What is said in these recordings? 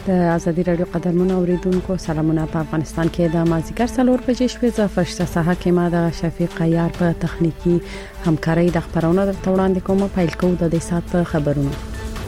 ازادي رادیو قدرمن اوریدونکو سلامونه. په افغانستان کې د مازیګر 4 بجې شپې ز فرشته ساحه کې ما د شفیق عیار په تخنیکی همکاري د خبرونه درته وړاندې کوم. پیل کوو د دې سات خبرونه.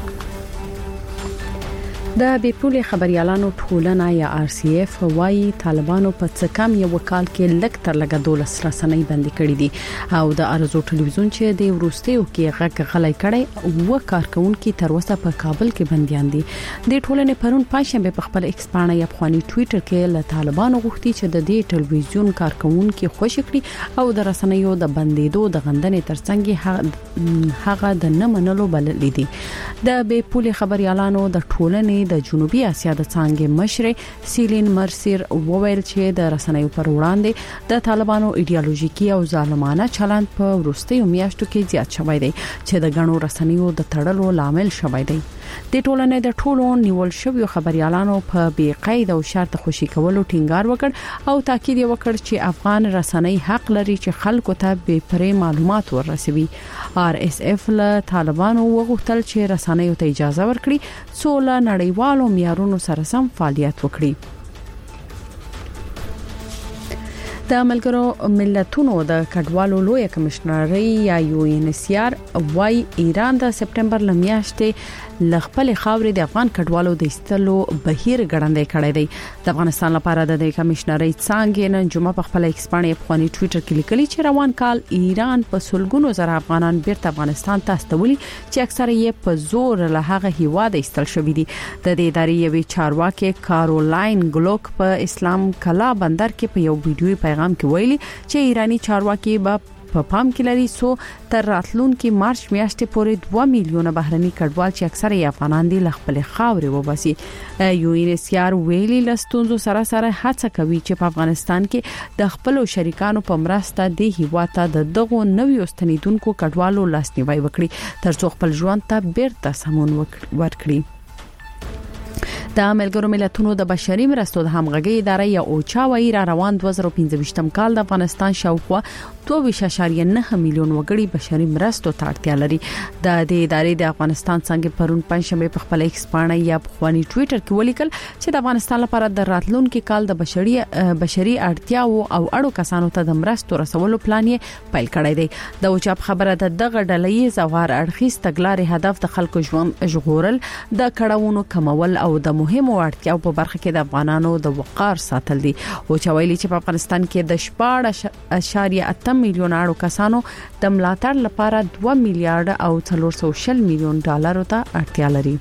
د بیپولي خبريالانو ټولنه یا RCF وايي طالبانو په څه کم یو کال کې لږ تر لږه 12 رسنۍ بندي کړې دي او د ارزو ټلویزیون چې د ورستیو کې غږ غلې کړي او کارکونکو تر اوسه په کابل کې بنديان دي. د ټولنې پرون پنځشنبه په خپل ایکس باندې یا افغاني ټوئیټر کې له طالبانو غوښتي چې د دې ټلویزیون کارکونکو خوشی کړي او د رسنیو د بندیدو د غندنې ترڅنګ هغه د نه منلو بلل دي. د بیپولي خبريالانو د ټولنې د جنوبي اسیا د څنګه مشر سیلین مرسیر وویل چې د رسنیو پر وړاندې د طالبانو ایدئولوژیکي او ظالمانه چلند په ورستیو میاشتو کې زیات شوی دی چې د غنو رسنیو د تړلو لامل شوی دی. د ټولنې د ټولو نیول شویو خبريالانو په بې قید او شرط خوشی کولو ټینګار وکړ او تاکید وکړ چې افغان رسنۍ حق لري چې خلکو ته به پرې معلومات ورسوي. RSF له طالبانو وغوښتل چې رسنیو ته اجازه ورکړي څو له نړیوالو معیارونو سره سم فعالیت وکړي. د ملګرو ملتونو د کډوالو لوی کمشنري یا UNHCR وايي ایران د سپټمبر لمیاشتې لغپل خاورې د افغان کډوالو د استلو بهیر ګړندې کړی دی. د افغانستان لپاره د کمشنري څنګه نن جمعه په خپل ایکس باندې افغاني ټوئیټر کې لیکلي چې روان کال ایران په سلګونو زره افغانان بیرته افغانستان ته استولي چې اکثره یې په زور له هغه هیواد استل شوی دي. د دې ادارې یوې چارواکي کارولاین ګلوک په اسلام کلا بندر کې په یو ویډیوي پیغام کې ویلي چې ایرانی چارواکي په پام کې لري سو تر راتلونکي مارچ میاشتې پورې 2 میلیونه بهرني کډوال چې اکثره یې افغانان دي خپل خاورې وباسي. UNHCR ویلي لستونزو سره هڅه کوي چې په افغانستان کې د خپل شریکانو په مرسته د هیواته د دغو نویو ستنیدونکو کډوالو لاسنیوي وکړي ترڅو خپل ژوند ته بیرته سمون ورکړي. د ملګرو ملتونو د بشري مرستو د همغږي ادارې یا اوچا وايي روان 2015م کال د افغانستان شاوخوا 2.9 میلیون وګړي بشري مرستو ته اړتیا لري. د دې ادارې د افغانستان څنګه پرون پنځشنبه په خپل ایکس باندې یا افغاني ټوئیټر کې ولیکل چې د افغانستان لپاره د راتلونکي کال د بشري اړتیا او اړو کسانو ته د مرستو رسولو پلان یې پیل کړی دی. د اوچا خبره د دغه ډلې زوار اړخیز تګلارې هدف د خلکو ژوند ژغورل د کډوونو کمول او د مهمو اړتیاو په برخه کې د افغانانو د وقار ساتل دي. او چې ویلي چې په افغانستان کې د 14.8 میلیون اړو کسانو د ملاتړ لپاره 2 میلیارډ او 400 میلیون ډالر ته اړتیا لري.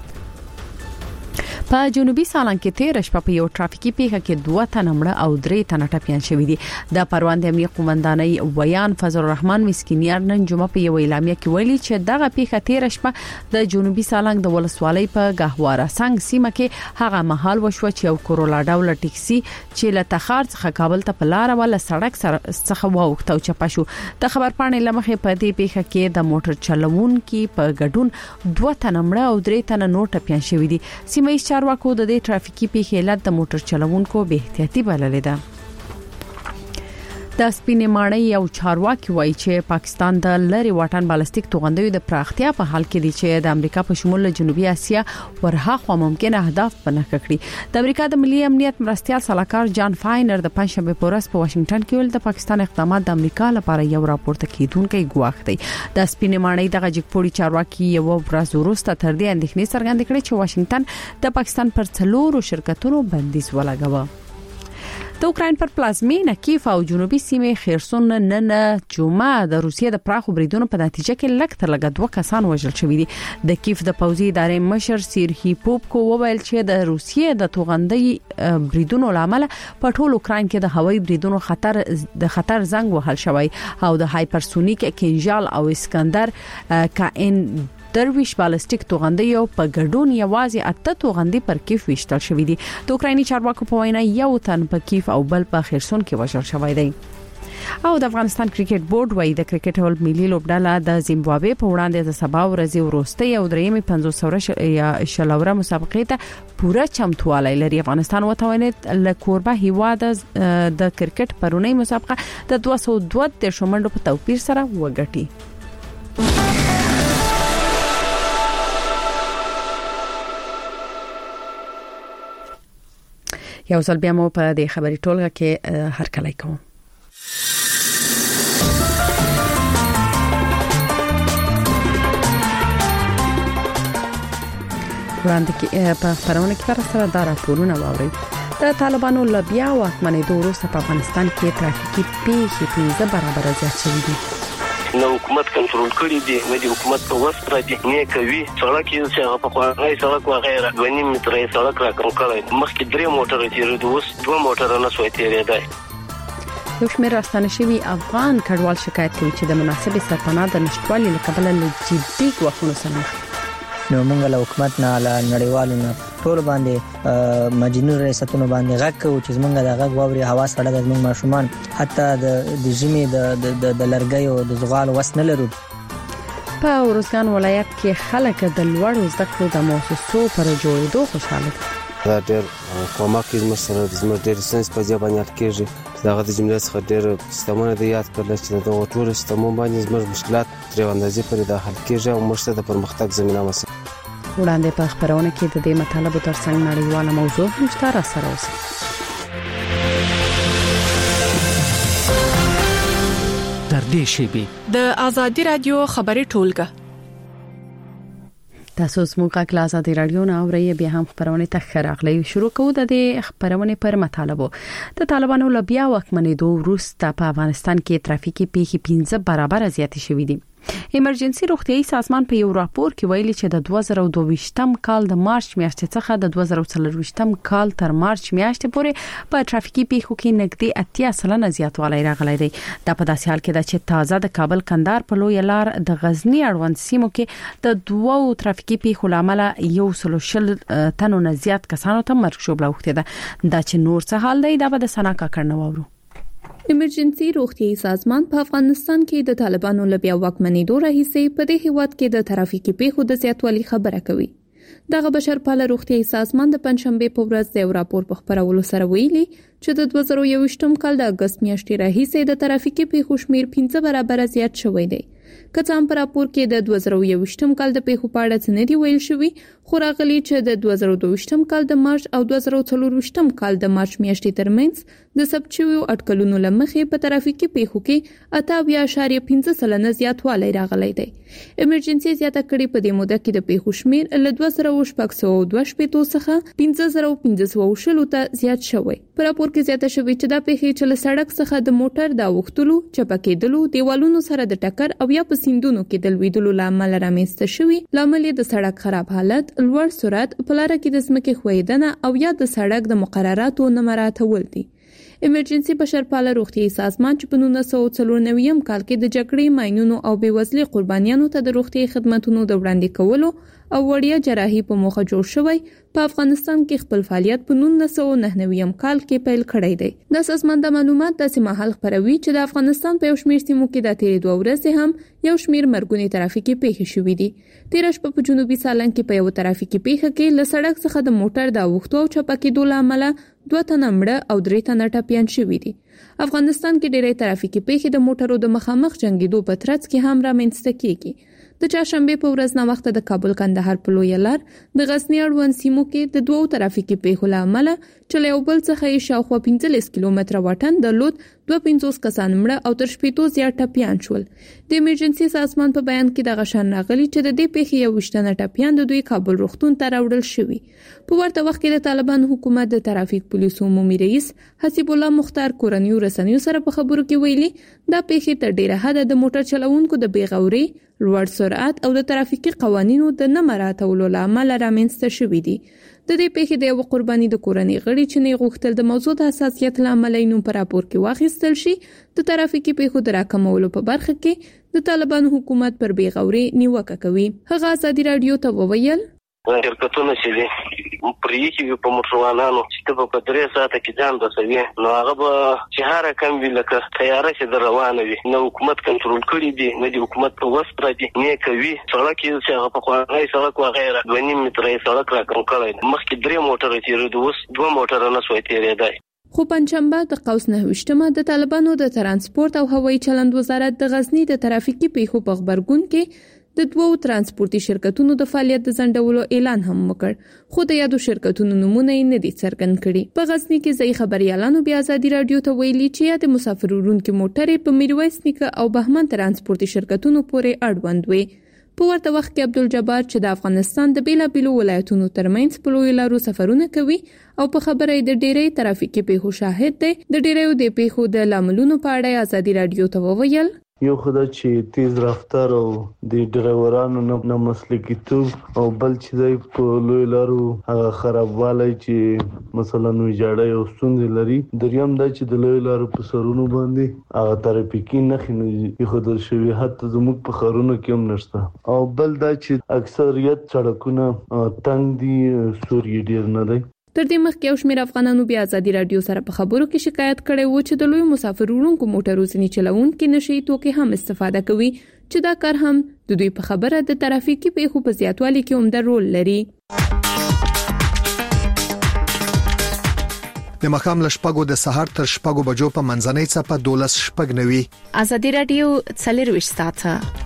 په جنوبي سالنګ کې 13 شپه په یو ټرافیکي پیښه کې 2 تنه مړه او 3 تنه ټپيان شوي دي. د پروان د امنیه قومندانۍ ویان فضل الرحمن مسکینیار نن جمعه په یو اعلامیه کې ویلي چې دغه پیښه 13 شپه د جنوبي سالنګ د ولسوالۍ په گهواره څنګه سیمه کې هغه محل وشو چې یو کورولا ډول ټیکسي چې له تخار څخه کابل ته په لار ولا سړک څخه واوښته او چپه شو. د خبر پاڼې لمخې په دې پیښه کې د موټر چلوونکي په ګډون 2 تنه مړه او 3 تنه نور ټپيان شوي دي. سیمه چارواکو د دې ټرافیکي پیښې علت د موټر چلوونکو بې احتیاطي بللې ده. د سپینې ماڼۍ یو چارواکي وایي چې پاکستان د لری واټن بالستیک توغندیو د پراختیا په حال کې دی چې د امریکا په شمول جنوبي اسیا ورهاخوا ممکنه اهداف پنهخ کړي. د امریکا د ملي امنیت مرستيال صلاحکار جان فاینر د پنځشنبه په ورځ په واشنگټن کې ول د پاکستان اقدامات د امریکا لپاره یو راپورته کیدونکي ګواښ دی. د سپینې ماڼۍ دغه جګپوړي چارواکي یو ورځ وروسته تر دې اندېښنې څرګندې کړې چې واشنگټن د پاکستان پر 4 شرکتونو بندیز ولګاوه. د اوکراین پر پلازمینه کیف او جنوبي سیمه خرسون نن جمعه د روسیې د پراخو بریدونو په نتیجه کې لږ تر لږه 2 کسان وژل شوي دي. د کیف د پوځي ادارې مشر سیرهی پوپکو وویل چې د روسیې د توغندۍ بریدونو لامل په ټول اوکراین کې د هوایي بریدونو خطر زنګ وهل شوی او د هایپرسونیک کینژال او اسکندر کائن درویش بالستیک توغندیو په ګډون یوازې 8 توغندي پر کیف وشتل شوې دي. د اوکرایني چارواکو په وینا یو تن په کیف او بل په خرسون کې وژل شوی دی. او د افغانستان کرکټ بورډ وايي د کرکټ ول ملي لوبډله د زیمبابوې په وړاندې د سبا ورځې وروستۍ او درېمې 500 یا شلوره مسابقې ته پوره چمتوالی لري. افغانستان وتوانید له کوربه هیواد د کرکټ پرونی مسابقه د 202 شمنډو په توپیر سره وګټي. یو ځل بیا مو په دې خبري ټولګه کې هرکلی کوم. وړاندې کې په خبرونه کې سره دا راپورونه واوري. د طالبانو له بیا واکمنېدو وروسته په افغانستان کې ترافیکي پیښې 15 برابر زیات شوې دي. نو حکومت کنټرول کړی دی، نو د حکومت په وسط راځي نه کوي. سړک یې چې هغه په خوانای سړک وغیرہ 2.5 متره سړک راکم کړی، مخکې 3 موټر تیرېدو، اوس 2 موټر نه سوي تیرېدای. یو شمېر راستانه شوي افغان کډوال شکایت کوي چې د مناسبې سرپناه د نشټوالي له کبله له جدي ګواښونو سره مخ. نو موږ له حکومت نه له نړیوالو نه ټول باندې مجنون ریاستونو باندې غږ کوو چې موږ د غږ واوري هوا سړه د موږ ماشومان حتی د ژمي د لرګیو د زغال وس نه لرو. په ورزګان ولایت کې خلک د لوړو زده کړو د مؤسسو پر جوړېدو خوشاله دي. دا ډېر کومک کوي زموږ ډېر ساينس په ځای باندې کېږي. داغه د جملې څخه ډېر سیستمونه د یاد کړل چې د ټول سیستمونو باندې زموږ مشکلات تر اندازې پورې د حل کېږي او موږ ته د پرمختګ زمينه مسه. وړاندې په خبرونه کې د دې مطالبه ترڅنګ نړیواله موضوع هم شته سره اوسه. تر دې شیبې د ازادي رادیو خبري ټولګه تاسو زموږ غږ له ازادي رادیو نه اورئ. بیا هم خبرونه ته راغلي. شروع کوو د خبرونه پر مطالبه. د طالبانو له بیا واکمنېدو وروسته په افغانستان کې ترافیکي پیښې 15 برابر زیات شوې دي. ایمرجنسي روغتيایي سازمان په یو راپور کې ویلي چې د 2022م کال د مارچ میاشتې څخه د 2024م کال تر مارچ میاشتې پورې په ترافیکي پیښو کې نږدې 80% زیاتوالی راغلی دی. دا په داسې حال کې ده چې تازه د کابل کندهار په لوی لار د غزنی اړوند سیمو کې د 2 ترافیکي پیښو لامل 120 تنو نه زیات کسانو ته مرګ شوبله وخته ده. دا چې نور څه حال دی دا به د سنا کاکړ نوورو. ایمرجنسي روغتيایي سازمان په افغانستان کې د طالبانو له بیا واکمنېدو راهیسې په دې هیواد کې د ترافیکي پیښو د زیاتوالي خبره کوي. دغه بشرپاله روغتيایي سازمان د پنځشنبه په ورځ د یو راپور په خبرولو سره ویلي چې د 2021م کال د اگست میاشتې راهیسې د ترافیکي پیښو شمیر 15 برابر زیات شوی دی. کڅام پر راپور کې د 2021م کال د پیښو په اړه څه نه دی ویل شوی، خو راغلی چې د 2022م کال د مارچ او 2024م کال د مارچ میاشتې ترمنځ د ثبت شویو اټکلونو لمخې په ترافیکي پیښو کې 88.5% زیاتوالی راغلی دی. ایمرجنسي زیاته کړي په دې موده کې د پیښو شمیر له 2022 څخه 1520 ته زیات شوی. په راپور کې زیاته شوی چې دا پیښې چې له سړک څخه د موټر د اوښتلو، چپکېدلو، دیوالونو سره د ټکر او یا په سیندونو کې د لویدلو لامل رامنځته شوی. لامل د سړک خراب حالت، لوړ سرعت، په لار کې د ځمکې ښویدنه او یا د سړک د مقرراتو نه مراعاتول دي. ایمرجنسي بشرپاله روغتيایي سازمان چې په 1994 کال کې د جګړې، ماینونو او بېوزلۍ قربانیانو ته د روغتيایي خدماتو د وړاندې کولو او وړیا جراحي په موخه جوړ شوی، په افغانستان کې خپل فعالیت په 1999 کال کې پیل کړی دی. د سازمان د معلومات داسې مهال خبروي چې د افغانستان په یو شمېر سیمو کې د تیرې 2 ورځې هم یو شمېر مرګونی ترافیکي پیښې شوې دي. تیر شپه په جنوبي سالنګ کې په یو ترافیکي پیښه کې له سړک څخه د موټر د اوښتو او چپکېدو لامل 2 تنه مړه او 3 تنه ټپيان شوي دي. افغانستان کې ډېرې ترافیکي پیښې د موټرو د مخامخ جنگیدو په ترڅ کې هم رامنځته کیږي. د چهارشنبه په ورځ نا وخت د کابل کندهار په لوی لار د غزنی اړوند سیمو کې د 2 ترافیکي پیښو لامل چې له یو بل څخه شاوخوا 15 کیلومتره واټن درلود 250 کسان مړه او تر 80 زیات ټپيان شول. د ایمرجنسي سازمان په بیان کې د غشن راغلي چې د دې پیښې یو وشتنه ټپيان د دوی کابل روغتون ته راوړل شوی. په ورته وخت کې د طالبان حکومت د ترافیک پولیسو عمومي رئیس حسیب الله مختار کورنیو رسنیو سره په خبرو کې ویلي دا پیښې تر ډیره حد د موټر چلوونکو د بیغوري، لوړ سرعت او د ترافیکي قوانینو د نه مراعاتولو لامل رامنځته شوې دي. د دې پیښې د یو قرباني د کورنۍ غړي چې نه غوښتل د موضوع د حساسیت لامل یې نوم په راپور کې واخیستل شي، د ترافیکي پیښو د راکمولو په برخه کې د طالبان حکومت پر بیغوري نیوکه کوي. هغه ازادي رادیو ته وویل شرکتونه چې دي پرې کې په موټروانانو چې په 3 ساعته کې ځان رسوي، نو هغه به چې هر کم وی لکه تیاره چې روانه وي، نو حکومت کنټرول کړی دی، نه دی حکومت په وسط راځي نه کوي. سړک یې چې هغه په خوانای سړک وغیرہ 2.5 متره سړک راکم کړی، مخکې 3 موټر تیرېدو، اوس 2 موټر نه سوي تیرېدای. خو پنځشنبه د قوس 9 د طالبانو د ترانسپورت او هوایي چلند وزارت د غزنی د ترافیکي پیښو په خبرګون کې د 2 ترانسپورتي شرکتونو د فعالیت د ځنډولو اعلان هم وکړ خو د یادو شرکتونو نمونه یې نه دي څرګند کړي په غزنی کې ځای خبريالانو بیا ازادي رادیو ته ویلي چې د مسافر وړونکو موټرې په میرویس نیکه او بهمن ترانسپورتي شرکتونو پورې اړوند وي په ورته وخت کې عبدالجبار چې د افغانستان د بیلابیلو ولایتونو ترمنځ په لوی لارو سفرونه کوي او په خبره د ډیری ترافیکي پیښو شاهد دی د ډیریو د پیښو د لاملونو په اړه ازادي رادیو ته وویل یو خدای چې تیز رفتار او د ډرایورانو نه مسلکیتوب او بل چې دی په لوی لارو هغه خرابوالی چې مثلا ویجاړی او ستونزې لري دریم دا چې د لوی لارو په سرونو باندې هغه ترافیکي نښې نه ایښودل شوي حتی زموږ په ښارونو کې هم نشته او بل دا چې اکثریت سړکونه تنګ دي سور یې ډېر نه دی تر دې مخکې یو شمېر افغانانو بیا ازادي رادیو سره په خبرو کې شکایت کړی و چې د لوی مسافر وړونکو موټرو ځینې چلوونکي نشي توکي هم استفاده کوي چې دا کار هم د دوی په خبره د ترافیکي پیښو په زیاتوالي کې عمده رول لري د مخام لشپګو د سحر تر شپګو بجو په منځنۍ څپه 12 شپګ نوي ازادي رادیو څلرويش ساعته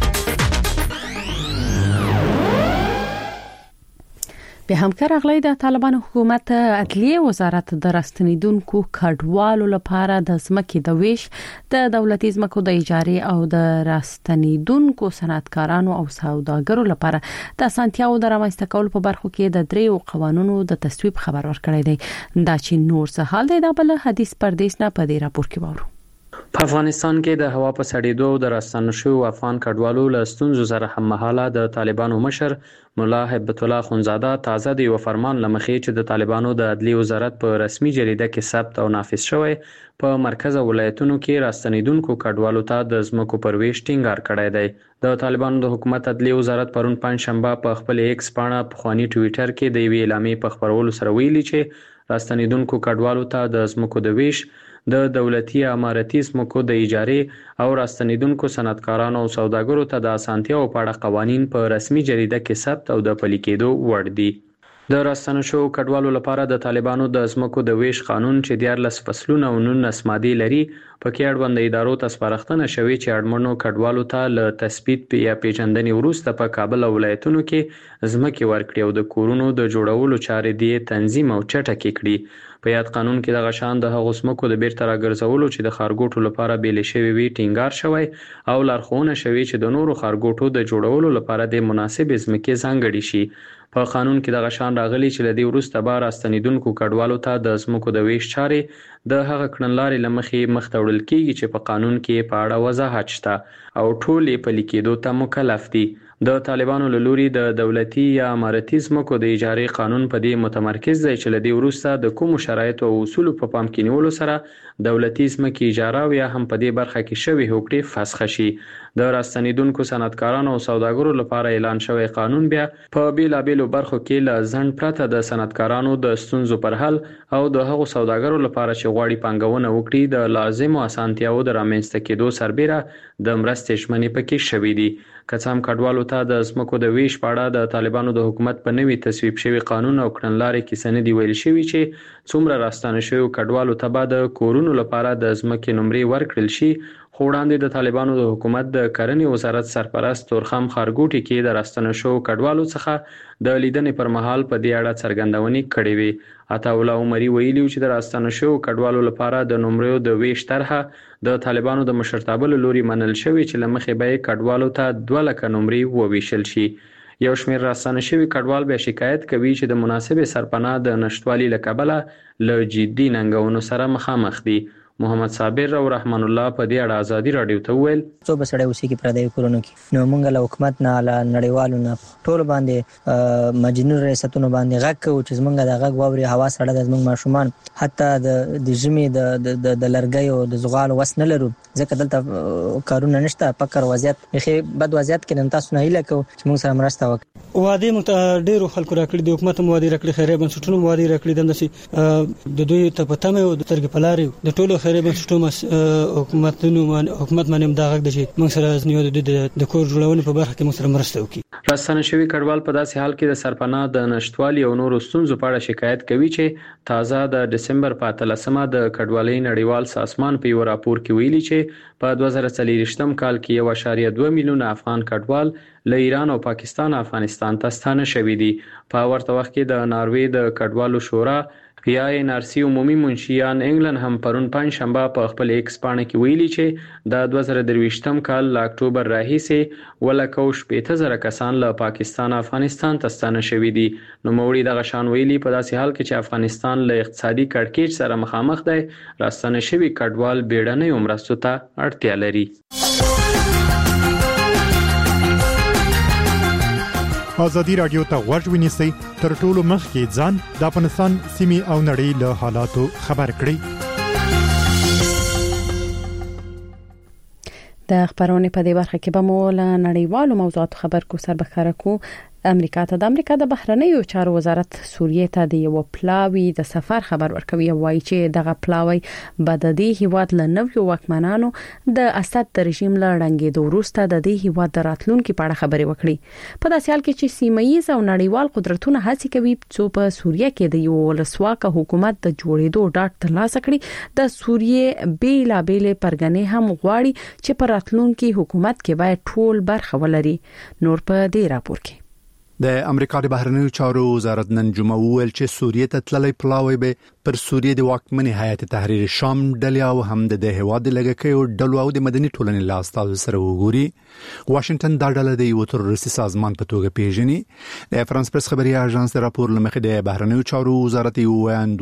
به همکار اغلی د طالبانو حکومت عدلیه وزارت د راستنیدونکو کډوالو لپاره د ځمکې د ویش د دولتي ځمکو د اجارې او د راستنیدونکو صنعتکارانو او سوداګرو لپاره د اسانتیاو د رامنځته کولو په برخو کې د دریو قوانینو د تصویب خبر ورکړی دی دا چې نور څه حال دی د بل حدیث پردیس نه په دې راپور کې وورو په افغانستان کې د هوا په سړېدو او د راستنو شویو افغان کډوالو له ستونزو سره هم مهاله د طالبانو مشر مولا هیبت الله خونزاده تازه د یو فرمان لمخې چې د طالبانو د عدلیه وزارت په رسمي جریده کې ثبت او نافذ شوی په مرکز ولایتونو کې راستنیدونکو کډوالو ته د ځمکو پر ویش ټینګار کړی دی د طالبانو د حکومت عدلیه وزارت پرون پنځشنبه په خپل ایکس پاڼه پخوانی ټویټر کې د یوې اعلامیې په خبرولو سره ویلي چې راستنیدونکو کډوالو ته د ځمکو د ویش د دولتي امارتي ځمکو د اجارې او راستنیدونکو صنعتکارانو او سوداګرو ته د اسانتیاو په اړه قوانین په رسمي جریده کې ثبت او د پلي کېدو وړ دي د راستنو شویو کډوالو لپاره د طالبانو د ځمکو د ویش قانون چې 14 فصلونه او 19 مادې لري پکې اړوند ادارو ته سپارښتنه شوې چې اړمنو کډوالو ته له تثبیت یا پیژندنې وروسته په کابل او ولایتونو کې ځمکې ورکړي او د کورونو د جوړولو چارې دی تنظیم او چټکې کړي په یاد قانون کې د غشان د هغو ځمکو د بیرته راګرځولو چې د خارګوټو لپاره بیلې شوی وي ټینګار شوی او لارښوونه شوی چې د نورو خارګوټو د جوړولو لپاره د مناسب ځمکې ځانګړي شي په قانون کې د غشان راغلي چې لدی وروسته به راستنیدونکو کډوالو ته د ځمکو د ویش چارې د هغه کړنلارې لمخې مخ ته وړل کیږي چې په قانون کې په اړه وضاحت شته او ټول یې پلي کېدو ته مکلف دي د طالبانو له لوري د دولتي یا امارتي ځمکو د اجارې قانون په دې متمرکز دی چې لدی وروسته د کوم شرایطو او اصولو په پام کې نیولو سره دولتي ځمکې اجاره او یا هم په دې برخه کې شوی حقوقي فسخ شي د راستنیدونکو صنعتکارانو او سوداګرو لپاره اعلان شوی قانون بیا په بیلابیلو برخو کې له ځنډ پرته د صنعتکارانو د ستونزو پر حل او د هغو سوداګرو لپاره چې غواړي پانګونه وکړي د لازمو اسانتیاو د رامنځته کېدو سربېره د مرستې ژمنې پکې شوي دي که څه هم کډوالو ته د ځمکو د ویش په اړه د طالبانو د حکومت په نوي تصویب شوی قانون او کړنلارې کې څه نه دي ویل شوي چې څومره راستانه شویو کډوالو ته به د کورونو لپاره د ځمکې نمرې ورکړل شي خو وړاندې د طالبانو د حکومت د کرنې وزارت سرپرست تورخم خارګوټي کې د راستنه شویو کډوالو څخه د لیدنې پر مهال په دې اړه څرګندونې کړې وې عطاالله عمري ویلي چې د راستنه شویو کډوالو لپاره د نمرو د ویش طرحه د طالبانو د مشرتابه لوري منل شوی چې لمخې به کډوالو ته 2 لک نمرې وویشل شي یو شمېر راستنه شوی کډوال به شکایت کوي چې د مناسبې سرپناه د نشټوالي لکبله له جدي ننګونو سره مخامخ دي محمد صابر او رحمان الله په دې اړه ازادي رادیو ته ویل څو بسړې اوسې کې پردې کورونو کې نو مونږ له حکومت نه له نړیوالو نه ټول باندې مجنون ریاستونو باندې غږ کوي چې زمونږ د غږ واوري هوا سړه د زمونږ ماشومان حتی د ژمي د لرګي او د زغال وس نه لرو ځکه دلته کارونه نشته پکر وضعیت بخي بد وضعیت کې تاسو نه هیله کو چې موږ سره مرسته وکړي وادي مت ډیرو خلکو راکړي د حکومت مو وادي راکړي خیرې بنسټونو مو وادي راکړي د دوی ته پته مې د ترګ پلاري د ټولو خیري بنسټونو حکومت باندې دا غږ د موږ سره ځنیو د کور جوړونې په برخه کې موږ سره مرسته وکړي. راستنه شوی کډوال په داسې حال کې د سرپناه د نشټوالي او نورو ستونزو په اړه شکایت کوي چې تازه د دسمبر په 13مه د کډوالۍ نړیوال سازمان په یو راپور کې ویلي چې په 2023 کال کې 1.2 میلیون افغان کډوال له ایران او پاکستان افغانستان ته ستانه شوي دي. په ورته وخت کې د ناروې د کډوالو شورا یا NRC عمومي منشیان انګلند هم پرون پنځشنبه په خپل ایکس پاڼه کې ویلي چې د 2023 کال له اکتوبر راهیسې ولکه 15,000 کسان له پاکستان افغانستان ته ستانه شوي دي. نو موري دغه شان ویلي په داسې حال کې چې افغانستان له اقتصادي کړکېچ سره مخامخ دی، راستنه شوي کډوال بیړنۍ مرستو ته اړتیا لري. ازادي رادیو ته غوږ ونیسئ، تر ټولو مخکې ځان د افغانستان سیمې او نړۍ له حالاتو خبر کړئ. د خبرونه په دې برخه کې به مو له نړیوالو موضوعاتو خبر کو سر بخاره کو. امریکا د بهرنیو چارو وزارت سوریه ته د یو پلاوی د سفر خبر ورکوي، وایي چې دغه پلاوی به د دې هیواد له نویو واکمنانو د اسد د رژیم له ړنګېدو وروسته د دې هیواد د راتلونکو په اړه خبرې وکړي. په داسې حال کې چې سیمه‌ییز او نړیوال قدرتونه هڅه کوي چې په سوریه کې د یو ولسواک حکومت د جوړېدو ډاډ ترلاسه کړي، د سوریه بیلابېل پرګنې هم غواړي چې په راتلونکي حکومت کې باید ټول برخه ولري. نور په دې راپور کې د امریکا د بهرنیو چارو وزارت نن جمعه وویل چې سوریه ته تللی پلاوی به پر سوریه د واکمنې هیئت تحریر شام ډلې او هم د هیواد لږکیو ډلو او د مدني ټولنې له استازو سره وګوري. واشنگټن دا ډله د یو تروریستي سازمان په توګه پیژني. د فرانس پریس خبري اژانس د راپور لمخې د بهرنیو چارو وزارت ویل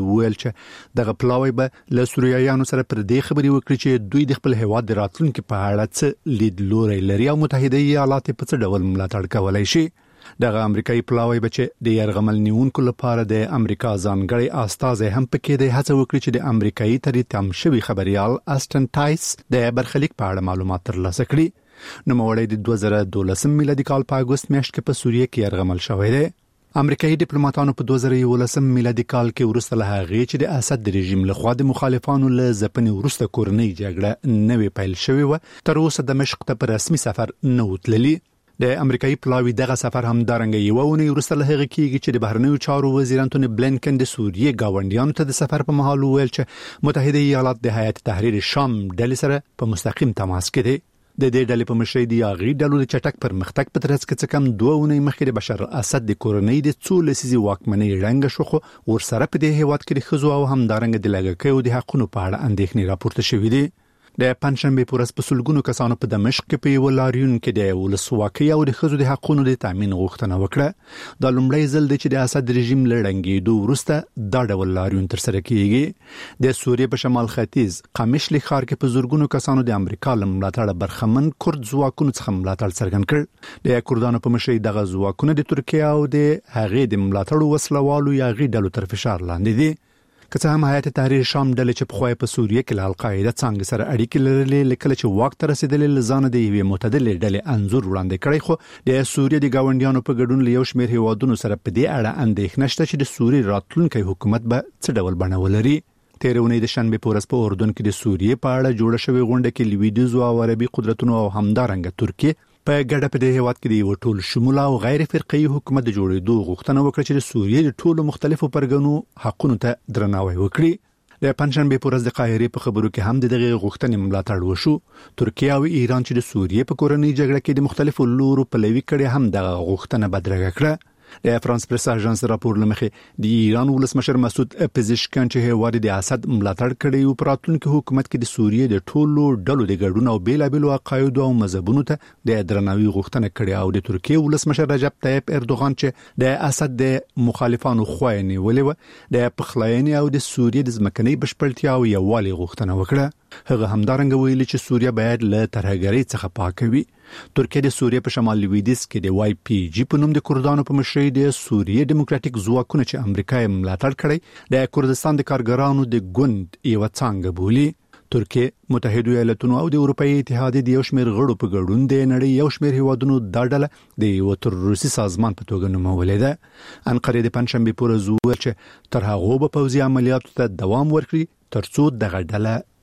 چې دغه پلاوی به له سوریایانو سره پر دې خبري وکړي چې دوی د خپل هیواد د راتلونکو په اړه څه لیدلوري لري او متحده ایالات په څه ډول ملاتړ کولای شي. دغه امریکایي پلاوی بچ د يرغمل نیونکو لپاره د امریکا ځانګړي استازي هم پکې د هڅه وکړي چې د امریکایي تم شوی خبريال استن ټایس د برخلیک په اړه معلومات ترلاسه کړي. نو موړی د 2012 میلادي کال په اگست میاشت کې په سوریه کې يرغمل شوی دی. امریکایي ډیپلوماټانو په 2011 میلادي کال کې ورسته له هغه چې د اسد رژیم لخوا د مخالفانو له ځپنې ورسته کورنۍ جګړه نوې پیل شوې و، تر اوسه دمشق ته په رسمي سفر نه وتللی. د امریکایي پلاوی دغه سفر هم دارنګ یو ونی ورسته له هغه کېږي چې د بهرنیو چارو وزیر انټونی بلینکن د سوریه گاونډیانو ته د سفر په مهال ویل چې متحده ایالات د هیئت تحریر شام ډلې سره په مستقیم تماس کې دي. د دې ډلې په مشرۍ دی اغي ډلو د چټک پرمختګ په ترڅ کې کم 2 ونی مخکې د بشار اسد د کورنۍ د څو لسیزي واکمنۍ رنګ شوخو ورسره په دې هیواد کې د خزو او هم دارنګ د لګکیو د حقونو په اړه اندېښنې راپورته شوې دي. د پنځشنبه پورس په سلګونو کسانو په دمشق کې په یو لاریون کې د ولسواکۍ او د خزو د حقونو د تامین غوښتنه وکړه. د لومړی ځل د چې د اسد رژیم لړنګېدو وروسته دا ډول لاریون تر سره کیږي. د سوریه په شمال ختیځ قمشلی ښار کې په زورګونو کسانو د امریکا لملاتړ برخمن کورد ځواکونو څخه ملاتړ څرګند کړ. د کردانو په مشرۍ دغه ځواکونه د ترکیه او د هغې د ملاتړ وسلوالو یا غي ډلو تر فشار لاندې دي. که څه هم هیئت تحریر شام ډلې چې په خوای په سوریه کې له القاعده څنګه سره اړیکې لرلې، لیکل چې وخت تر رسیدلې لزانه د یوې معتدلې ډلې انزور وړاندې کړی، خو د سوریه د گاونډیانو په ګډون له یو شمېر هیوادونو سره په دې اړه اندېښنه شته چې د سوریه راتلونکي حکومت به څه ډول بڼه ولري. تیرونی د شنبه پورس په اردن کې د سوریه په اړه جوړه شوې غونډه کې لویدیځ او عربي قدرتونو او همدارنګه ترکیه په ګډه په دې هیواد کې د یو ټول شموله او غیر فرقي حکومت د جوړېدو غوښتنه وکړه چې د سوریه د ټولو مختلفو پرګنو حقونو ته درناوی وکړي. د پنځشنبه پورز د قاهره په خبرو کې هم دغه غوښتنې ملاتړ وشو. ترکیه او ایران چې د سوریه په کورنۍ جګړه کې د مختلفو لورو پلوي کړي هم دغه غوښتنه بدرګه کړه. د فرانس پریس اژانس راپور لمخې د ایران ولسمشر مسعود پزشکیان چې هیواد د اسد ملاتړ کړي او پراتونکو حکومت کې د سوریه د ټولو ډلو د ګډون او بیلابل عقاید او مذهبونو ته د درناوي غوښتنه کړي او د ترکیه ولسمشر رجب طیب اردوغان چې د اسد د مخالفانو خوینې ولې د پخلاینې او د سوریه د ځمکنۍ بشپړتیا او یووالي غوښتنه وکړه. هغه همدارنګه ویلي چې سوریه باید له ترهګرۍ څخه پاکه وي. ترکیه د سوریه په شمال لویدیځ کې د واي پی جی په نوم د کردانو په مشرۍ د سوریه دیموکراتیک ځواکونه چې امریکا یې ملاتړ کړي د کردستان د کارګرانو د ګوند یو څنګه بولی. ترکیه متحده ایالاتونو او د اروپאי اتحاد د یو شمېر غړو په ګډون د نړۍ یو شمېر هیوادونو د ډله د یو تروریستي سازمان په توګه نومولې ده. انقره د پنځشنبه پورز ویل چې تر هغه به پوځي عملیاتو ته دوام ورکړي ترڅو دغه ډله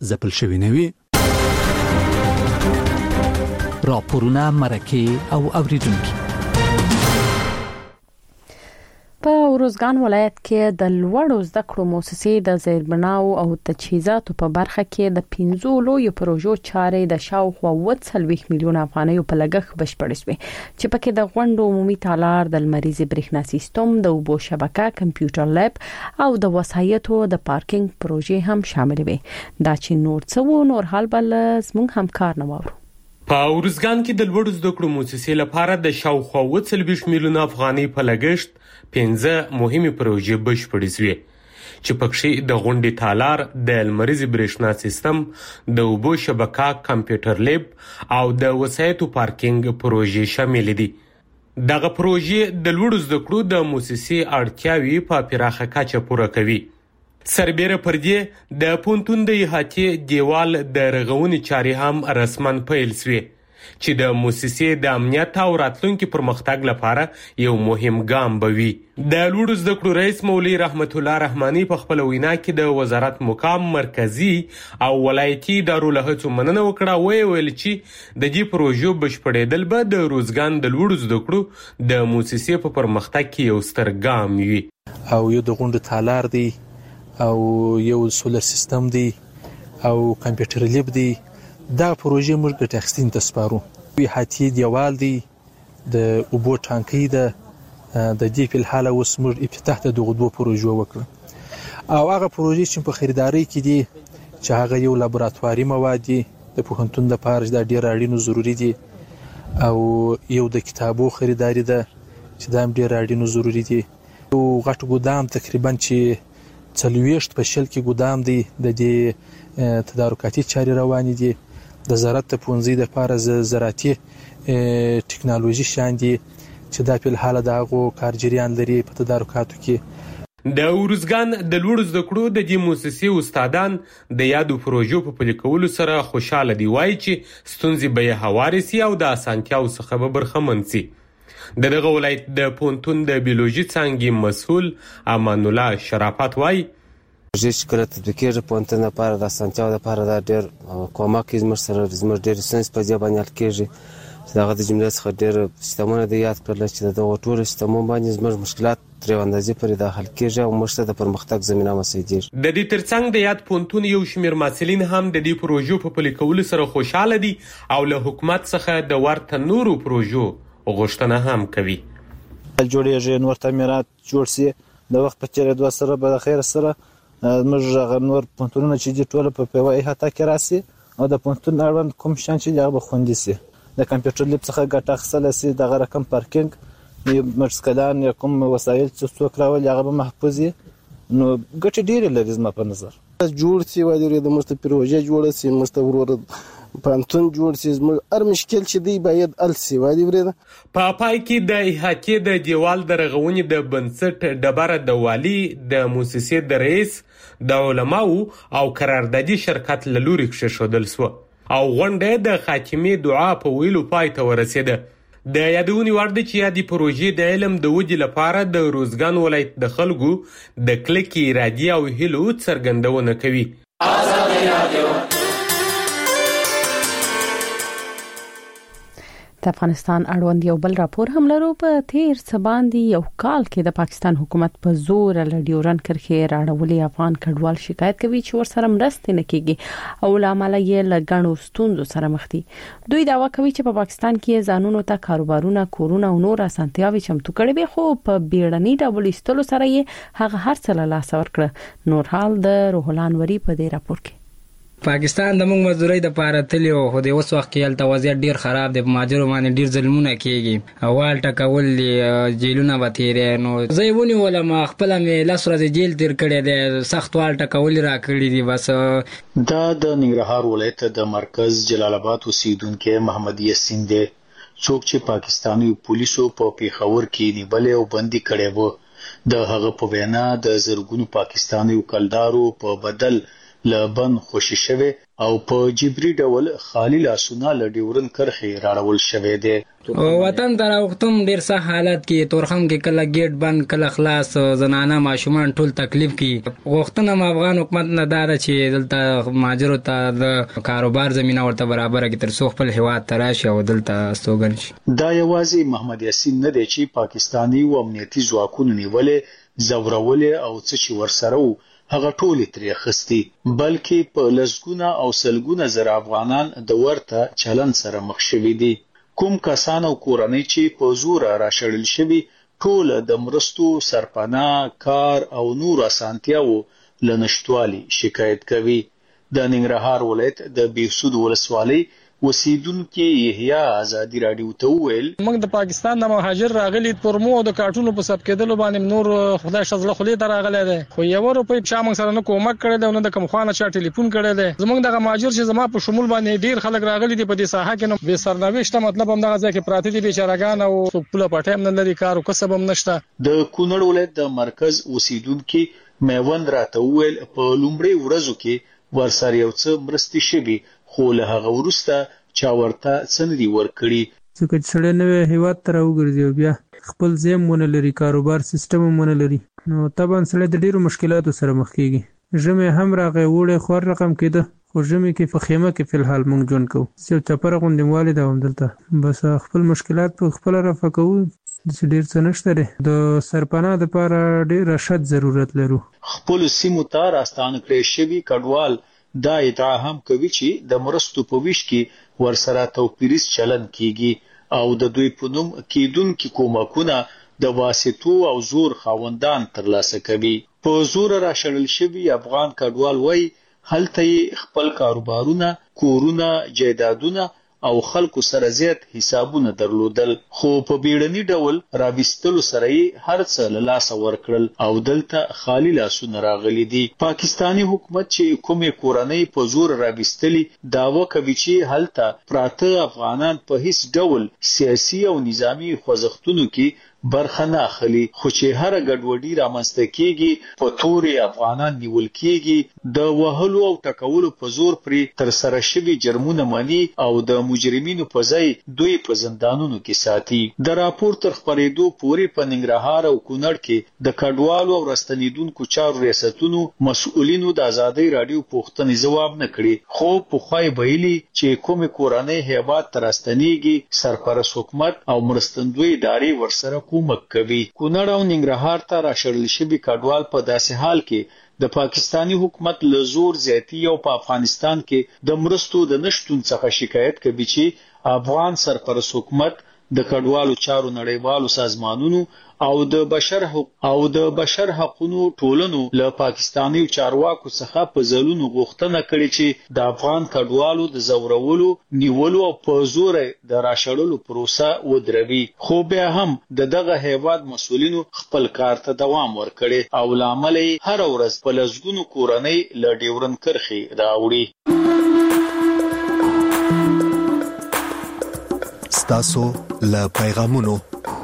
ځپل شوي نه وي. راپورونه مرکه او اوریدونکو. په ارزګان ولایت کې د لوړو زده کړو مؤسسې د زیربناو او تجهیزاتو په برخه کې د 15 لویو پروژو چارې د شاوخوا 40 میلیون افغانیو په لګښت بشپړې شوې چې پکې د غونډو عمومي تالار، د لمریزي برېښنا سیستم، د اوبو شبکه، کمپیوټر لیب او د وسایطو د پارکینګ پروژې هم شامل وي. دا چې نور حال بل زموږ همکار نه وورو. په ارزګان کې د لوړو زده کړو مؤسسې لپاره د شاوخوا 40 میلیون افغانۍ په لګښت 15 مهمه پروژې بشپړې شوې چې پکې د غونډې تالار، د لمریزي برېښنا سیستم، د اوبو شبکه، کمپیوټر لیب او د وسایطو پارکینګ پروژې شامل دي. دغه پروژې د لوړو زده کړو د مؤسسې اړتیاوې په پراخه کچه پوره کوي. سربېره پر دې د پونتون د احاطې دیوال د رغونې چارې هم رسماً پیل شوې چې د مؤسسې د امنیت او راتلونکي پرمختګ لپاره یو مهم ګام بوي. د لوړو زده کړو رئیس مولوي رحمت الله رحماني په خپل وینا کې د وزارت مقام مرکزی او ولایتي ادارو له هڅو مننه وکړه. ویل چې د دې پروژو بشپړېدل به د روزګان د لوړو زده کړو د مؤسسې په پرمختګ کې یو ستر ګام وي. او یو د غونډو تالار دی او یو سولر سیستم دی او کمپیوټر لیب دی. دا پروژې موږ ګټه اخیستنې ته سپارو. احاطې دیوال دی، د اوبو ټانکۍ ده. د دې په حال اوس موږ افتتاح د دغه دوه پروژو وکړو. او هغه پروژې چې په خریداري کې دي چې هغه یو لابراتواري مواد دي د پوهنتون لپاره دا ډیر اړین او ضروری دي، او یو د کتابو خریداري ده چې دا هم ډیر اړین او ضروری دي. یو غټ ګودام تقریبا چې 40 په شل کې ګودام دی، د دې تدارکاتي چارې روانې دي. د زراعت د پونځي د لپاره زراعتي ټکنالوژي شان دي چې دا په حال د هغو کارجریان لري په تدارکاتو کې. د ارزګان د لوړو زده کړو د دې مؤسسې استادان د یادو پروژو په پلي کولو سره خوشاله دي. وایي چې ستونزې به یې هوارې سي او د اسانتیاو څخه به برخمن سي. د دغه ولایت د پونتون د بیولوژي څانګې مسؤل امان الله شرافت وایي چې کله تطبیقېږي پوهنتون لپاره د اسانتیاو لپاره دا ډېر کومک کوي. زموږ سره زموږ ډېر ساینس په ځای باندې حل کېږي چې دغه د جملې څخه ډېر سیستمونه د یاد کړل چې دغه ټول سیستمونه باندې زموږ مشکلات ترې اندازې پورې د حل کېږي او موږ ته د پرمختګ زمینه مساعدېږي. د دې ترڅنګ د یاد پونتون یو شمېر محصلین هم د دې پروژو په پلي کولو سره خوشاله دي او له حکومت څخه د ورته نورو پروژو غوښتنه هم کوي. جوړېږي نور تعمیرات جوړ سي د وخت په تېرېدو سره به د خیر سره موږ هغه نور پونتونونه چې دي ټول په یوه احاطه کې راسي او د پونتون اړوند کوم شیان چې دي هغه به خوندي سي. د کمپیوټر لیب څخه ګټه اخیستلی سي، دغه رقم پارکینګ مرسکلان یا کوم وسایل چې څوک راولي هغه به محفوظ وي. نو ګټې ډېرې لري زما په نظر. جوړ سي وایي د موږ ته پروژه جوړه سي، موږ ته ورور پانتون جوړ سي، زموږ هر مشکل چې دی باید حل سي. وایي ورېده په پای کې د احاطې د دیوال د رغونې د بنسټ ډبره د والي، د مؤسسې د رئیس، د علماو او قراردادي شرکت له لوري کېښودل شوه او غونډه د خاتمې دعا په ویلو پای ته ورسېده. د یادونې وړ ده چې یادې پروژې د علم د ودې لپاره د روزګان ولایت د خلکو د کلکې ارادې او هیلو څرګندونه کوي. د افغانستان اړوند یو بل راپور هم لرو. په تیر څه باندې یو کال کې د پاکستان حکومت په زور له ډیورن کرښې راړولي افغان کډوال شکایت کوي چې ورسره مرسته نه کیږي او لامل یې له غنو ستونزو سره مخ دي. دوی دعوا کوي چې په پاکستان کې ځانونو ته کاروبارونه، کورونه او نور اسانتیاوي چمتو کړي وي، خو په بیړني ډول ایستلو سره یې هغه هر څه له لاسه ورکړه. نور حال د روحلان وری په دې راپور کې. پاکستان د موږ مزدوري د پاره تلو خو د اوس وخت کې هلته وضعیت ډیر خراب دی. ماجرو باندې ډیر ظلمونه کیږي، اول ټکول دي، جیلونه به تیرې. نو زه ونیولم خپل مې لاس ورځې جیل تیر کړی دی، سخت وال ټکول را کړی دي. بس دا د ننګرهار ولایت د مرکز جلال آباد اوسیدونکو محمد یاسین دی، څوک چې پاکستاني پولیسو په پیښور کې نیولې او بندي کړی و. د هغه په وینا د زرګونو پاکستاني وکیلدارو په بدل لبن خوشي شوی او په جبري ډول خالی لاسونه له ډیورن کرخي راړول شوی دی. وطن ته راوختم ډیر ښه حالت کې تورخم کې کله گیټ بند کله خلاص زنانه ماشومان ټول تکلیف کې غوښتنه م افغان حکومت نه دار چې دلته ماجرو ته د کاروبار زمينه ورته برابر کې تر څو خپل هواد تراشي او دلته استوګن شي. دا یوازې محمد یاسین نه دی چې پاکستانی او امنیتي ځواکونو نیولې زورولې او څه چې ورسره هغه ټول ترې خستي بلکې په لزګونه او سلګونه زر افغانان د ورته چلن سره مخ شوي دي. کوم کسان او کورنۍ چې په زور راشړل شوي ټول د مرستو سرپناه کار او نور اسانتیاو لنشټوالي شکایت کوي. د ننګرهار ولایت د بیسود ولسوالۍ وسیدونکو یحیی آزادی رادیو ته ویل موږ د پاکستان د مهاجر راغلي پرمو د کارټونو په سب کېدل باندې نور خدای شزله خلی ته راغلی دی خو یو روپۍ په شامن سره نه کومک کړی دی نو د کوم خوانه چا ټلیفون کړی دی زموږ د مهاجر چې زما په شمول باندې ډیر خلک راغلي دي په دې ساحه کې نو به سرنوشت مطلب هم دغه ځکه پراته دي بیچارهګان او خپل پټیم نه لري کار او کسب هم نشته. د کونړ ولایت د مرکز وسیدونکو میوند راته ویل په لومړی ورځو کې ورسره یو څه مرستي شوي خو له هغه وروسته چا ورته څنډي ورکړي څنګه چې سړی نوې هیواد ته راوګرځي بیا خپل زم مونږ لري کاروبار سیستم مونږ لري نو طبعا سړی د ډیرو مشکلاتو سره مخ کیږي. ژمه هم راغی وړه خور رقم کېده خو ژمه کې په خیمه کې فلحال مونږ جون کو چې چپره غوندې والد هم دلته بس خپل مشکلات په خپل رفع کوو د ډیر څه نشته د سرپناه د لپاره ډیر شد ضرورت لرو. خپل سیمو ته راستانه کړی شوی کډوال دا ادعا هم کوي چې د مرستو په ویش کې ورسره توپیریز چلن کیږي او د دوی په نوم کېدونکو کومکونه د واسطو او زور خاوندان ترلاسه کوي. په زور راشړل شوی افغان کډوال وای هلته خپل کاروبارونه کورونه جایدادونه او خلکو سره زیات حسابونه درلودل خو په بیړني ډول راوستلو سره هر څه له لاس ورکړل او دلته خالی لاسونه راغلي دي. پاکستانی حکومت چې کومه کورنۍ په زور راوستلی داوا کوي چې هلته پراته افغانان په هیڅ ډول سیاسي او نظامی خوځښتونو کې برخه نه اخلي خو چې هر ګډوډي رامنځته کیږي په توري افغانان نیول کیږي د وهلو او ټکولو په زور پرې تر سره شوی جرمونه مانی او د مجرمینو په ځای دوی په زندانونو کې ساتي. د راپور تر خبرېدو پورې په ننګرهار او کونړ کې د کډوالو او راستنیدونکو چارو ریاستونو مسؤلینو د آزادۍ رادیو پوښتنې ځواب نه کړي خو په خوای ویلي چې کومه کورنۍ هیواد تر راستنیږي سرپرست حکومت او مرستندوی ادارې ورسره کومک کوي. کونړ او ننګرهار ته راشړل شوی کډوال په داسې حال کې د پاکستانی حکومت له زور زیاتی او په افغانستان کې د مرستو د نشټون څخه شکایت کوي چې افغان سرپرست حکومت د کډوالو چارو نړیوالو سازمانونو او د بشر حقوقو ټولنو له پاکستانی چارواکو څخه په ځلونو غوښتنه کړې چې د افغان کډوالو د زورولو نیولو او په زور د راشړلو پروسه ودروي خو بیا هم دغه هیواد مسؤلینو خپل کار ته دوام ورکړي او لامل هر ورځ په لزګونو کورنۍ له ډیورن کرخي راوړي. ستاسو له پیغامونو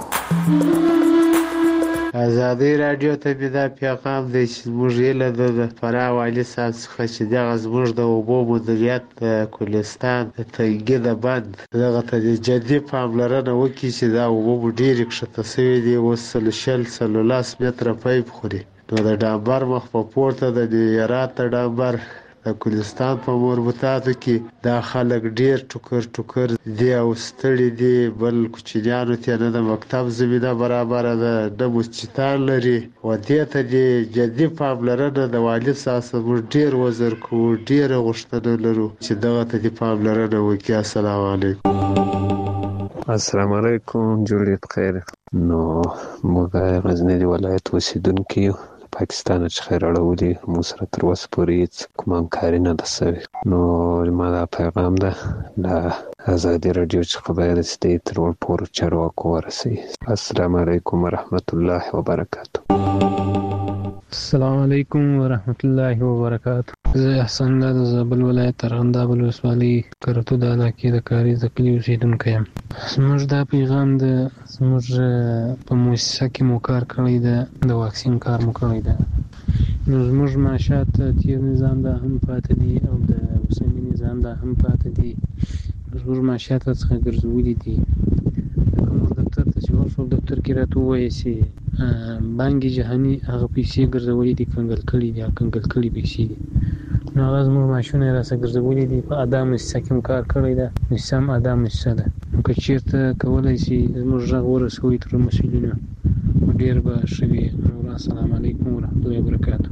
ازادي رادیو ته دا پیغام دی چې موږ له د فراه والي صاحب څخه چې دغه زموږ د اوبو مدیریت د کوهستان د تنګي د بند دغه ته جدي پاملرنه وکړي چې دا اوبه ډېرې کښته شوي دي اوس 100 متره پیپ خوري نو د ډامبر مخ په پورته د هرات ډامبر د کوهستان په مربوطاتو کې دا خلک ډیر ټوکر دی او ستړي دي بل کوچنیانو ته نه د مکتب زمينه برابر ده د مسجدان لري و دې ته دی جدي پاملرنه د والي صاحب ډیر وزر کو ډیر غوښتنه لرو چې دغه ته دی پاملرنه وکړي. السلام علیکم. السلام علیکم. جوړیت خیر. نو موږ غزنی ولایت اوسیدونکو پاکستان څخه راړولې مو سره تر اوسه پورې کوم همکاري نه ده شوې نو ما دا پیغام ده د ازادي رادیو څخه باید چې تر ټولو چارواکو ورسوي. السلام علیکم ورحمت الله وبرکاته. السلام علیکم ورحمت الله وبرکاته. زه احسان الله د زابل ولایت ارغنداب ولسوالۍ کرتو د علاقې د کاریز د کلي اوسېدونکی یم. زموږ دا پیغام د زموږ په مؤسسه کې مو کار کړی ده د واکسین کار مو کړی ده نو زموږ معاشات تیر نظام دا هم پاتې دي او د اوسني نظام دا هم پاتې دي. زموږ معاشات څخه ګرځولي دي. لکه موږ دفتر ته چې ورشو دفتر کې راته ووایي چې بانک جهاني هغه پیسې ګرځولي دي کنګل کړي دي کنګل کړي پیسې دي. نو هغه زموږ ماشونه یې راسه ګرځولي دي په ادا مؤسسه کې هم کار کړی ده. مؤسسه هم ادا مؤسسه ده. نو که چېرته کولی شي زموږ غږ ورسوي تر مسؤلینو ډېر به ښه وي. نو السلام علیکم ورحمت الله وبرکاتو.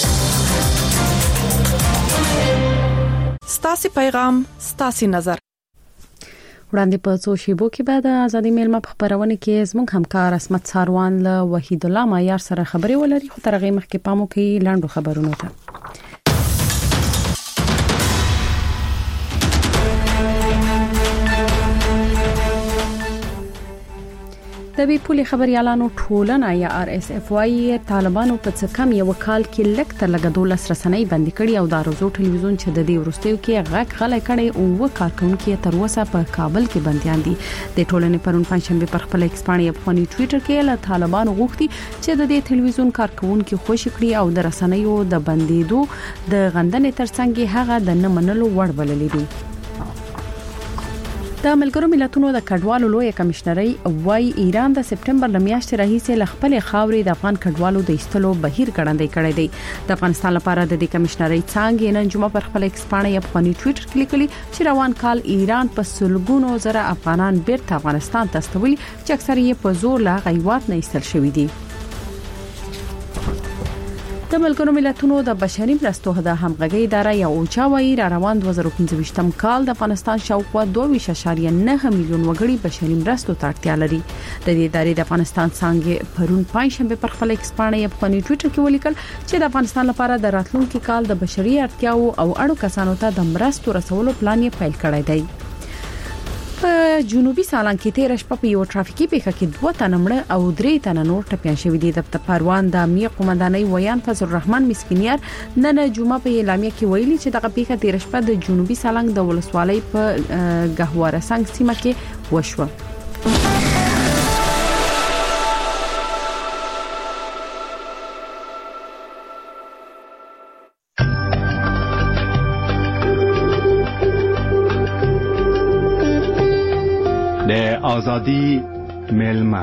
ستاسې پیغام ستاسې نظر. وړاندې په څو شیبو کې بعد ازادي میلمه په خبرونه کې زموږ همکار اسمت ساروان له وحید الله معیار سره خبرې ولري. خو ترغه مخکې پامو کې لاندو خبرونه ته. د بي پولي خبريالانو ټولنه یا RSF وايي طالبانو په څه کم یو کال کې لک تر لګ 12 رسنۍ بند کړي او د روزو ټلویزیون چې د دې ورستیو کې غږ غلې کړي او وکارکونکو تر اوسه په کابل کې بنديان دي. د ټولنې پرون پنځشنبه پر خپل ایکس باندې په ټوئیټر کې له طالبانو غوښتي چې د دې ټلویزیون کارکونکو خوشی کړي او د رسنیو د بندیدو د غندنې ترڅنګ هغه د نه منلو وړ بللې دي. د ملګرو ملتونو د کډوالو لوی کمشنري وايي ایران د سپټمبر لمیاشتې راهیسې ل خپل خاورې د افغان کډوالو د ایستلو بهیر ګړندې کړی دی. د افغانستان لپاره د دې کمشنري څنګه نن جمعه پر خپل ایکس باندې په ټوئیټر کې لیکلي چې روان کال ایران په سلګونو زره افغانان بیرته افغانستان ته استولي چې اکثر یې په زور لا غیوات نه ایستل شوی دي. د ملګرو ملتونو د بشري مرستو د همغږي اداره یا اوچا وايي را روان 2015 کال د افغانستان شاوخوا 2.9 میلیون وګړي بشري مرستو ته اړتیا لري. د دې ادارې د افغانستان څنګه پرون پنځشنبه پر خپل ایکس باندې په ټوئیټر کې ولیکل چې د افغانستان لپاره د راتلونکي کال د بشري اړتیاو او اړو کسانو ته د مرستو رسولو پلان یې پیل کړی دی. په جنوبي سالنګ کې 13 شپه په یو ټرافیکي پیښه کې 2 تنه مړه او 3 تنه نور ټپيان شوي دي. د پروان د امنیت قومندانۍ ویان فضل الرحمن مسکینیار نن جمعه په اعلامیه کې ویلي چې دغه پیښه 13 شپه د جنوبي سالنګ د ولسوالۍ په غهواره څنګ سیمه کې وشوه. آزادی میلمه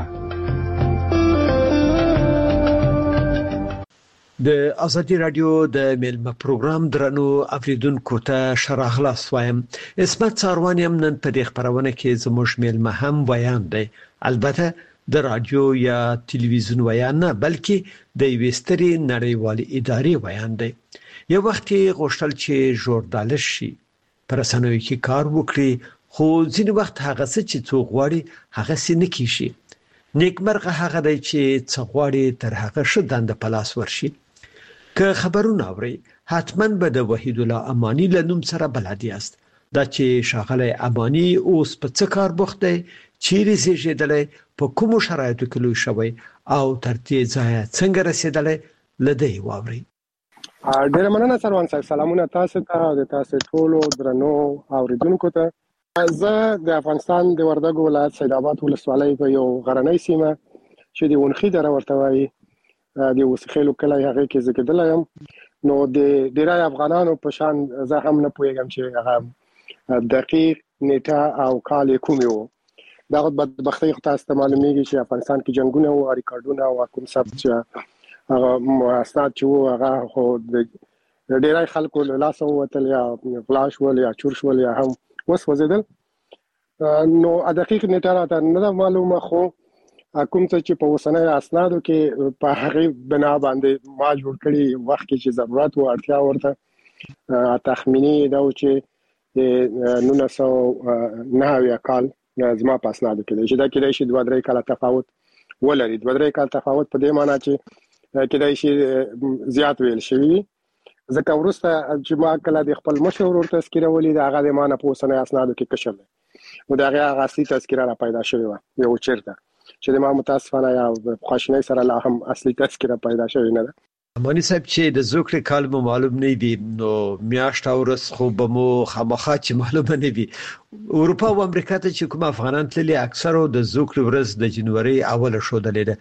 د ازادي رادیو د میلمه پروګرام درنو اوریدونکو ته شراغلاس وایم. اسمت ساروان يم. نن په دې خبرونه کې زموږ میلمه هم بیان دی. البته د رادیو یا ټلویزیون بیان نه بلکې د ویستري نړیوالې ادارې بیان دی. یو وخت غوښتل چې ژورنالیست شي پر رسنیو کې کار وکړي خو ځینې وخت هغه څه چې څوک غواړي هغه څه نه کیږي. نیکمرغه هغه دی چې څو غواړي تر هغه شدند په لاس ورشي. که خبرونه اوري حتما به د وحید الله امانی له نوم سره بلد یاست. دا چې شاغله امانی اوس په څه کار بوخت دی، چیرې زیږیدلی، په کومو شرایطو کې لوی شوی او تر دې ځایه څنګه رسیدلی لدی واوري. ډیره مننه سروان صاحب. سلامونه تاسو ته او د تاسو ټولو درنو اوریدونکو ته. زه د افغانستان د وردګو ولایت سید آباد ولسوالۍ په یو غرنۍ سیمه چې د ونخي دره ورته وایي د وسخېلو کلی هغه کې زګیدلی یم. نو د ډیری افغانانو په شان زه هم نه پوهیږم چې هغه دقیق نیټه او کال کوم یو. دا بدبختي خو تاسو ته معلومیږي چې افغانستان کې جنگونه او ریکارډونه او کوم څه چې هغه اسناد چې هغه خو د ډیری خلکو له لاسه وتل یا فلاش ول یا چور شول یا هم وسوځیدل. نو دقیق نیټه راته نه معلومه خو کوم څه چې په وسنۍ اسنادو کې په هغه بنا باندې ما جوړ کړی وخت کې چې ضرورت او اړتیا ورته تخمینی دا و چې 1990 کال زما په اسنادو کې چې دا کېدای شي 2-3 کال تفاوت ولري. 2-3 کال تفاوت په دې معنی چې کېدای شي زیات ویل شي. ځکه ورسته چې ما کله د خپل مشور ورته تذکره ولې د هغه د معنی په وسنۍ اسنادو کې کشل او دا هغه اصلي تذکره را پیدا شوی و یو چیرته چې د ما متاسفانه یا خواشینی سره لا هم اصلي تذکره پیدا شوی نه ده. امانی صاحب چې د زوکړې کال مو معلوم نه دی نو میاشت او ورځ خو به مو خامخا چې معلومه نه وي. اروپا او امریکا ته چې کوم افغانان تللي اکثره د زوکړې ورځ د جنوري اوله شودلې ده.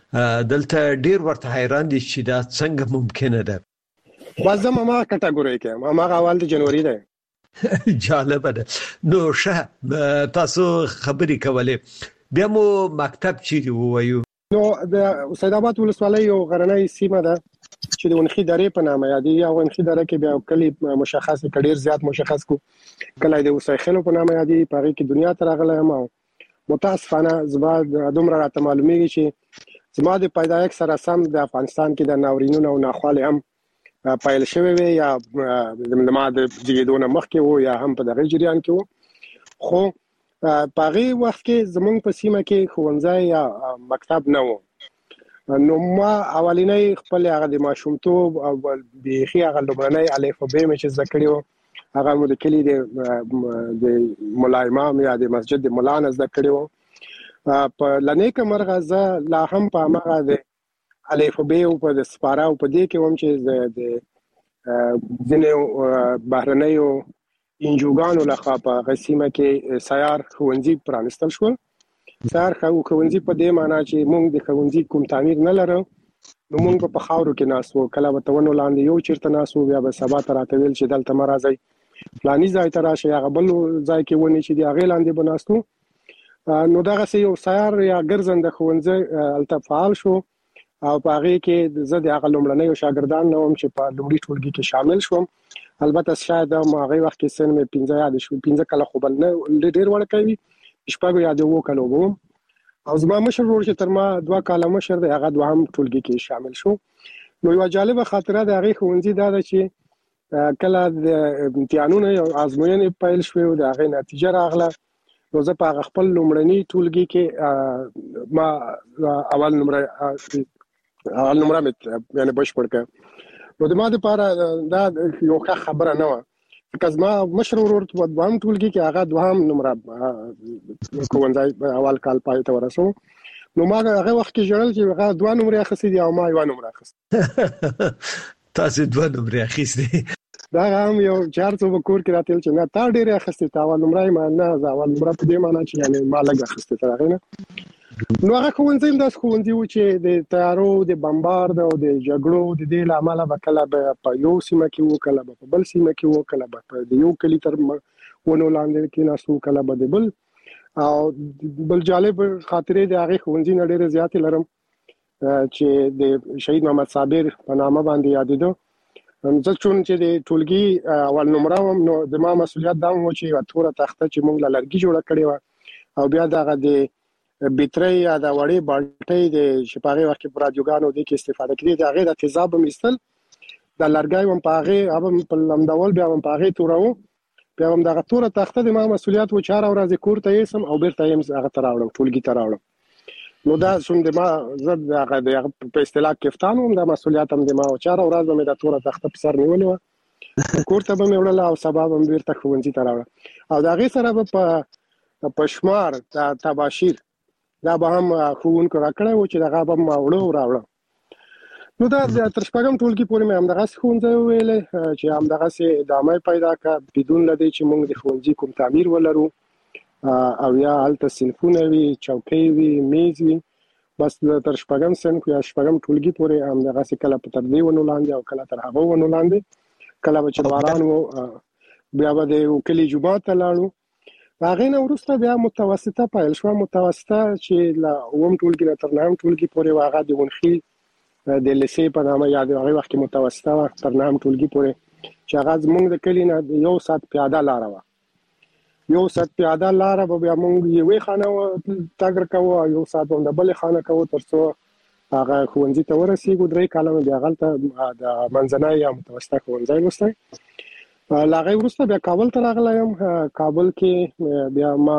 دلته ډیر ورته حیران دي چې دا څنګه ممکنه ده. بازم ما کټګوري کې ما اول د جنوري ده. جالب ده. نو شه تاسو خبرې کولې بیا مو مکتب چیرې وایو؟ نو د سید آباد ولسوالۍ یو غرنۍ سیمه ده چې د ونخي درې په نامه یادېږي. او ونخي دره کې بیا کلی مشخص کډیر زیات مشخص کو کله د وسایخلو په نامه یادېږي. په هغه کې دنیا ته راغلی ما متاسفانه زما دومره راته معلومیږي چې زما د پیدایښت سره سم د افغانستان کې د ناورینونو او ناخوالې هم پایل شوی وي یا د ما د زیږیدو نه مخکې وو یا هم په دغه جریان کې وو. خو په هغه وخت کې زمونږ په سیمه کې ښوونځی یا مکتب نه وو. نو ما اولینی خپل هغه د ماشومتوب او بیخي هغه لومړنی الف ب مې چې زده کړی وو هغه مو د کلي د مولا امام یا د مسجد د مولا نه زده کړی وو. په لنیکه مرغه زه لا هم په هغه د الف ب او په د سپاره او په دې کې هم چې د ځینې بهرنیو انجوګانو لخوا په غسیمه کې سیار ښوونځي پرانستل شول. سیار ښوونځي په دې معنی چې موږ د ښوونځي کوم تعمیر نه لرو نو موږ په خاورو کې ناسو کله به تونو لاندې یو چیرته ناسو بیا به سبا ته راته ویل چې دلته مرزي فلاني ځای ته راشه یا بل ځای کې ونی چې دی هغه لاندې بناستو. نو دغه یو سیار یا ګرځنده ښوونځي التفعال شو او په هغه کې زه د هغه لومړنیو شاګردان نوم چې په لومړي ټولګي کې شامل شوم. البته شاید ما هغه وخت کې سن مې 15 یاد شو 15 کله خو بل نه ډېر وړ کوي شپږ یا 2 کلو وو. او زما مشر ورور چې تر ما 2 کاله مشر دی هغه دوهم ټولګي کې شامل شو. نو یو جالب خاطره د هغه ښوونځي دا ده چې کله د امتحانونو او ازموینې پیل شوې او د هغه نتیجه راغله نو زه په خپل لومړني ټولګي کې ما اول نمبر مې یعنی بشپړ کړ. نو د ما لپاره دا یو ښه خبره نه و که زما مشر ورور په دوهم ټولګي کې هغه دوهم نمبر ښوونځی اول کال پای ته ورسو. نو ما هغه وخت کې ژړل چې هغه 2 نمبر اخیستي دي او ما 1 نمبر اخیست. تاسو 2 نمبر اخیستي دا هم یو 400 کور کې راتل چې نه تا ډېر اخیستي تا اول نمبر ما نه اول نمبر په دې معنی چې یعنی ما لږ اخیستي تر هغه نه. نو هغه ښوونځی د ښوونځي و چې د تیارو د بمبارد او د جګړو د دې لامل به کله په یو سیمه کې وو کله په بل سیمه کې وو کله په یو کلی تر ونو لاندې کې ناسو کله به د بل. او بل جالب خاطرې د هغه ښوونځي نه ډېر زیات لرم چې د شهید محمد صابر په نامه باندې یادېدو. زه چون چې د ټولګي اول نمبر وم نو د ما مسولیت دا و چې تور تخته چې موږ لرګي جوړ کړی و او بیا دغه د بیتري یا د وړې بالټۍ د شپږه وخت په رادیوګانو د کې استفاده کړي د هغه د تیزاب مستل د لرګي هم په هغه هم په لمدول بیا هم په هغه تورو بیا هم دغه تور تخته د ما مسولیت و 4 ورځې کور ته یې سم او بیرته یې هغه تراوړم ټولګي تراوړم. نو دا څوم د ما زړه هغه د په اصطلاح کفتانو د مسولیت هم د ما 4 ورځې مې د تور تخته په سر نیولې و کور ته به مې وړل او سبب هم بیرته ښوونځي تراوړم. او دا غي سره په شمار د تباشیر دا به هم ښوونکو راکړی و چې دغه به ما راوړه. نو دا تر شپږم ټولګي پورې مې همدغسې ښوونځی وویلی چې همدغسې ادامه پیدا کړه بدون له دې چې موږ د ښوونځي کوم تعمیر ولرو او یا هلته صنفونه وي چوکۍ وي میز وي. بس تر شپږم صنف یا شپږم ټولګي پورې همدغسې کله په تر دې ونو لاندې او کله تر هغو ونو لاندې کله به چې باران و بیا به د کلي جومات ته لاړو. هغه نه وروسته بیا متوسطه پیل شو. متوسطه چې له اوم ټولګي نه تر نهم ټولګي پورې واغه د ونخي د لیسې په نامه یاد هغه وخت کې متوسطه تر نهم ټولګي پورې چې هغه زموږ د کلی نه یو سات پیاده لار و. یو سات پیاده لار به بیا موږ یوې خانه تاګر کوو یو سات هم د بل خانه کوو تر څو هغه ښوونځي ته ورسېږو. 3 کاله بیا غلطه د منځنۍ یا متوسطه ښوونځی لوستی. لاغې وروسته بیا کابل ته راغلم. کابل کې بیا ما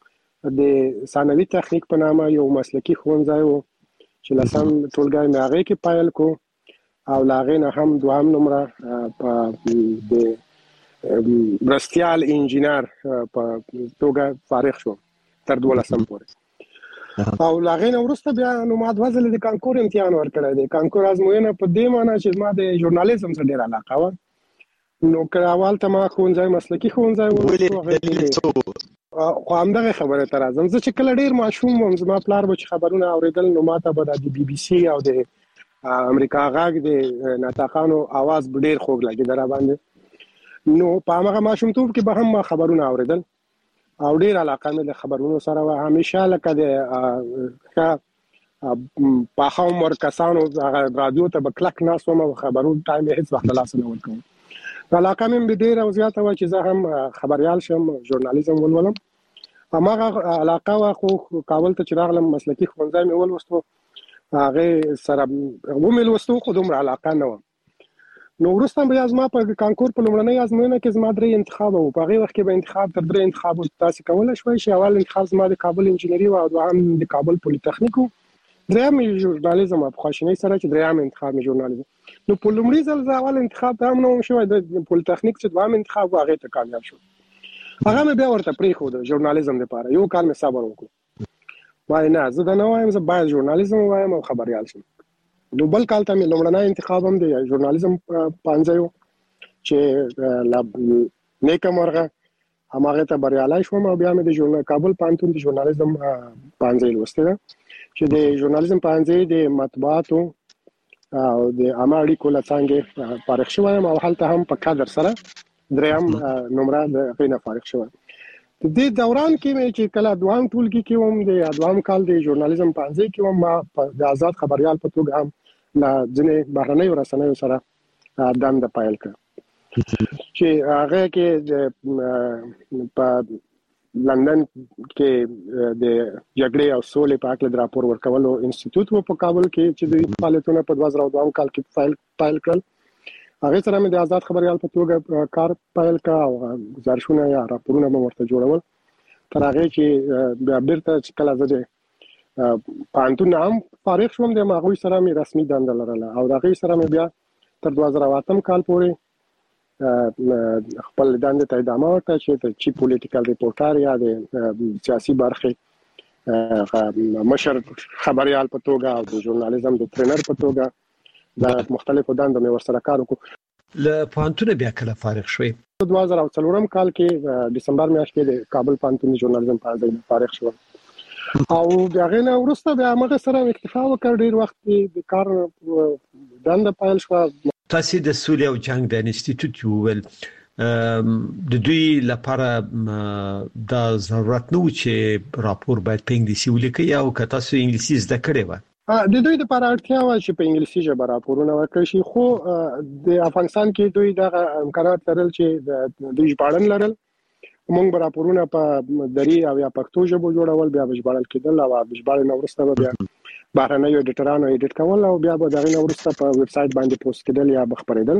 د ثانوي تخنیک په نامه یو مسلکي ښوونځی و چې لسم ټولګی مې هغې کې پیل کو او لاغې نه هم دوهم نمره په د مرستیال انجینر په توګه فارغ شوم تر 12 پورې. او لاغې نه وروسته بیا نو ما د وزل د کانکور امتحان ورکړی دی. کانکور ازموینه په دې معنی چې ما د ژورنالیزم سره ډېره علاقه وه. نو که اول ته ما ښوونځی مسلکي ښوونځی و خو همدغه خبره تر ازم زه چې کله ډیر ماشوم وم زما پلار به خبرونه اوریدل نو ماته به د بي بي سي او د امریکا غاګ د ناتاقانو आवाज ډیر خوږ لګي در باندې نو په هغه ماشومتوب کې به هم خبرونه اوریدل او ډیر علاقه مې د خبرونو سره و همیشه لکه د په خاور کسانو رادیو ته بکلک ناس ومه خبرونه ټایم هیڅ وخت لاس نه ورکوم علاقه مې ډیر او زیاته و چې زه هم خبريال شم ژورنالیزم ولولم هماغه علاقه واخو کابل ته چراغلم مسلکی ښوونځی مې ولوستو هغه سره ومل وستو خو دومره علاقه نه و نو وروسته بیا زما په کانکور په لومړنۍ ازموینه کې زما درې انتخاب وو په هغه وخت کې به انتخاب تر درې انتخاب تاسو کولای شئ چې اول انتخاب زما د کابل انجینری او دوهم د کابل پولیټیکنیک دریم ژورنالیزم په خواشینۍ سره چې دریم انتخاب ژورنالیزم نو په لومړي ځل زه اول انتخاب ته هم نو شوی د پولیټیکنیک چې دوام انتخاب هغه ته کامیاب شو هغه مې بیا ورته پریښود ژورنالیزم لپاره یو کال مې صبر وکړ وای نه زه دا نه وایم زه باید ژورنالیزم وایم او خبريال شم نو بل کال ته مې لومړنی انتخاب هم د ژورنالیزم پانځیو چې نیکه مرغه هماغه ته بریالای شوم او بیا مې د کابل پانتون د ژورنالیزم پانځی لوسته چې د ژورنالیزم پانځی د مطبوعاتو او د عامه کول څنګه فارغ شوم او حالت هم په کادر سره دریم نمبر د غینه فارغ شوم د دې دوران کې چې کله دوام ټولګي کې وم د دوام کال د ژورنالیزم پانځی کې وم ما د آزاد خبريال په توګه هم لا ځنې بهرنۍ رسنیو سره دند پایل کړ چې هغه کې په لندن کې د جګړې او سولې په اړه د راپور ورکولو انسټیټیوټ و په کابل کې چې د فعالیتونو په 2002 کال کې فایل کړل هغه سره مې د آزاد خبريال په توګه کار فایل کړ او گزارشونه یا راپورونه مې ورته جوړول تر هغه چې بیا بیرته چې کله زه پانتون هم فارغ شوم د ماغوي سره مې رسمي دنده لرله او هغه سره مې بیا تر 2008 کال پورې خپل دنده ته ادامه ورکړه چې چی پولیټیکل ریپورټر یا د سیاسي برخه مشر خبريال په توګه او د ژورنالیزم د ټرینر په توګه د مختلفو دندو مې ورسره کار وکړ له پانتون بیا کله فارغ شوې 2004 کال کې دسمبر میاشت کې د کابل پانتون ژورنالیزم په ځای فارغ شوم او بیا غنه ورسته بیا موږ سره اکتفا وکړ ډیر وخت د کار دنده پایل شو تاسو د سولې او جنگ د انسټیټیوټ یو د دوی لپاره د ضرورت نو چې راپور باید په انګلیسي ولیکي او که تاسو انګلیسي زده کړی و د دوی لپاره اړتیا و چې په انګلیسي ژبه راپورونه ورکړي شي خو د افغانستان کې دوی د امکانات لرل چې د ژباړن لرل موږ به راپورونه په دری او یا پښتو ژبه جوړول بیا به ژباړل کېدل او ژباړن ورسته بیا بهرنۍ ایډیټرانو ایډیټ کول او بیا به دغه ورسته په ویب سټ باندې پوسټ کېدل یا بخبرېدل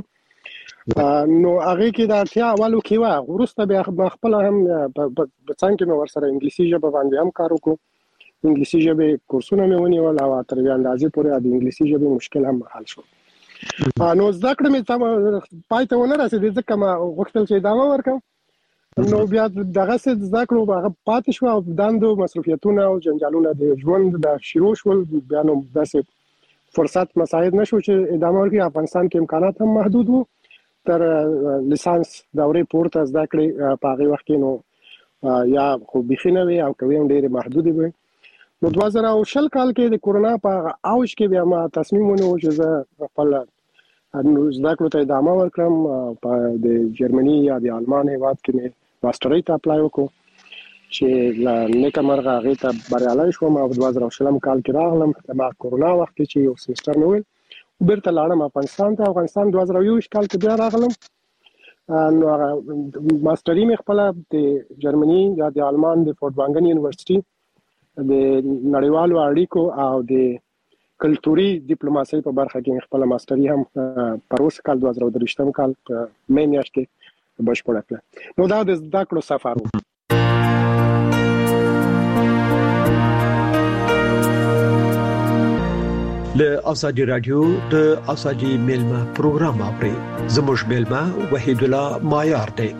نو هغه کې د اړتیا اولو کې و ورسته بیا خپل هم په څنګه نو ورسره انګلیسي ژبه باندې هم کار وکړو انګلیسي ژبه کورسونه مې ونیول او تر دې اندازې پورې د انګلیسي ژبه مشکل هم حل شو نو زده کړې مې تم پایته ونه رسېدې ځکه ما غوښتل چې ادامه ورکړم نو بیا دغه څه زده کړو هغه پاتې شو او دندو مصروفیتونه او جنجالونه د ژوند د شروع شول بیا نو داسې فرصت مساعد نشو چې ادامه ورکړي افغانستان کې امکانات هم محدود وو تر لیسانس دورې پورته زده کړې په هغه وخت کې نو یا خو بخینه وي او کوي ډېر محدود وي نو 2020 کال کې د کورونا په اوج کې بیا ما تصمیم ونیو چې زه خپل زده کړو ته ادامه ورکړم په د جرمني یا د آلمان هیواد کې ماسترۍ ته اپلای وکړو چې نیکه مرغه هغه ته بریالي شوم او 2020 کال کې راغلم د کورونا وخت چې یو سمستر نو بیرته لاړم افغانستان ته افغانستان 2020 کال کې بیا راغلم نو ماسترۍ مې خپل د جرمني یا د آلمان د فورټوانګن یونیورسيټي د نړیوالو اړیکو او د کلتوري ډیپلوماسۍ په برخه کې خپل ماسترۍ هم پروس کال 2023 کال په مې میاشت کې بشپړه کړه نو دا د زده کړو سفر و له ازادي رادیو د ازادي ملما پروګرام اوري زموږ ملما وحید الله مایار دی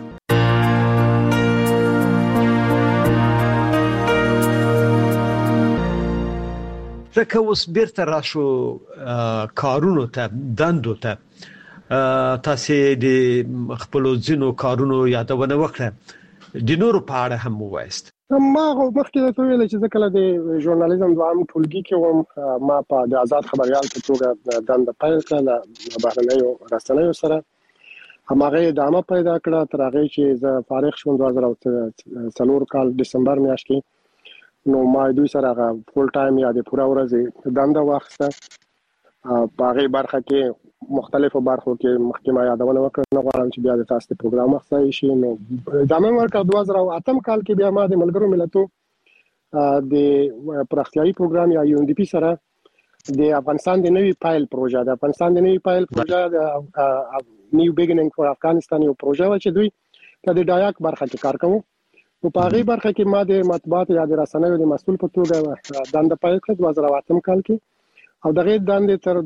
زکه اوس بیرته راشو کارونو ته دندو ته تاسو د خپل ځینو کارونو یادونه وکړه د نورو په اړه هم وایست. ما مخکې ته ویل چې کله د ژورنالیزم دوام ټولګي کې وم، ما په د آزاد خبريال په توګه دنده پیل کړه بهرنیو رسنیو سره. هماغه ادامه پیدا کړه تر هغه چې زه فارغ شوم 2004 کال دسمبر میاشت کې. نو ما دوی سره فول ټایم یا د پوره ورځ دنده واخیسته. په هغه برخه کې مختلفو برخو کې محکمه یادونه وکړه. نه غواړم چې بیا د تاسو پروګرام اخصای شي. نو ادامه ورکړه 2008 کال کې بیا ما د ملګرو ملتونو د پراختیايي پروګرام یا UNDP سره د افغانستان د نوي پایل پروژه د نیو بیګینینګ فور افغانستان یو پروژه و چې دوی د ډایاک برخه کې کار کوي. نو په هغه برخه کې ما د مطبوعات یا د رسنیو د مسؤل په توګه دنده پیل کړه 2008 کال کې، او دغه دندې تر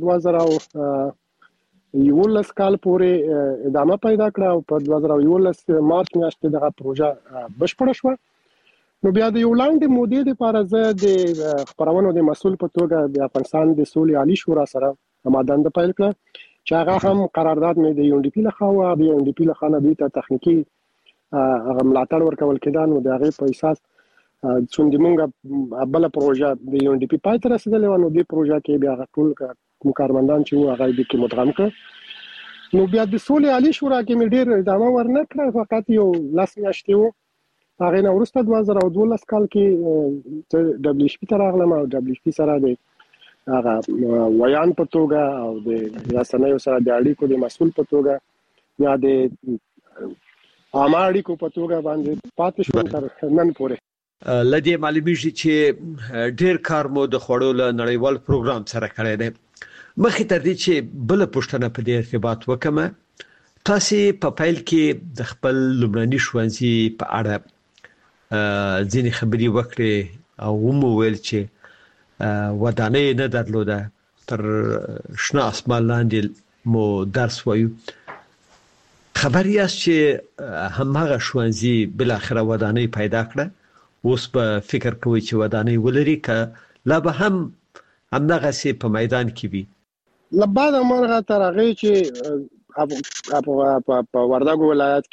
2011 کال پورې ادامه پیدا کړه او په 2011 مارچ میاشت کې دغه پروژه بشپړه شوه. نو بیا د یو لاندې مودې لپاره زه د خبرونو د مسؤل په توګه د افغانستان د سولې عالی شورا سره ما دنده پیل کړه، چې هغه هم قرارداد مې د UNDP لخوا او د UNDP لخوا نه دوی ته تخنیکی ملاتړ ورکول کېده. نو د هغه په اساس څومره موږ بل پروژه د UNDP پای ته رسیدلې و. نو د پروژه کې بیا ټول کارمندان چې هغه د کې مدغم کړ. نو بیا د سولې عالی شورا کې مې ډېر ادامه ورنه کړه، فقط یو لاس میاشتې وو. هغه نه وروسته 2012 کال کې WHP ته راغلم او WHP سره د هغه ویان په توګه او د رسنیو سره د اړیکو د مسؤل په توګه یا د عامه اړیکو په توګه باندې پاتې شوم تر نن پورې. لدی معلومیږي چې ډیر کار مو د خوړو له نړیوال پروګرام سره کړی دی. مخکې تر دې چې بل پښتنه په دې ارتباط وکمه، تاسو په فایل کې د خپل لومړني ښوونځي په اړه ځینې خبرې وکړې او مو ویل چې ودانۍ نه درلوده، تر شنه اسمان لاندې مو درس وایو. خبر یاست چې همغه ښوونځي بل اخره ودانۍ پیدا کړه، اوس په فکر کوي چې ودانۍ ولري که لا به هم همدغه سي په میدان کې وي؟ لبعد مرغه تر هغه چې په وردګو ولایت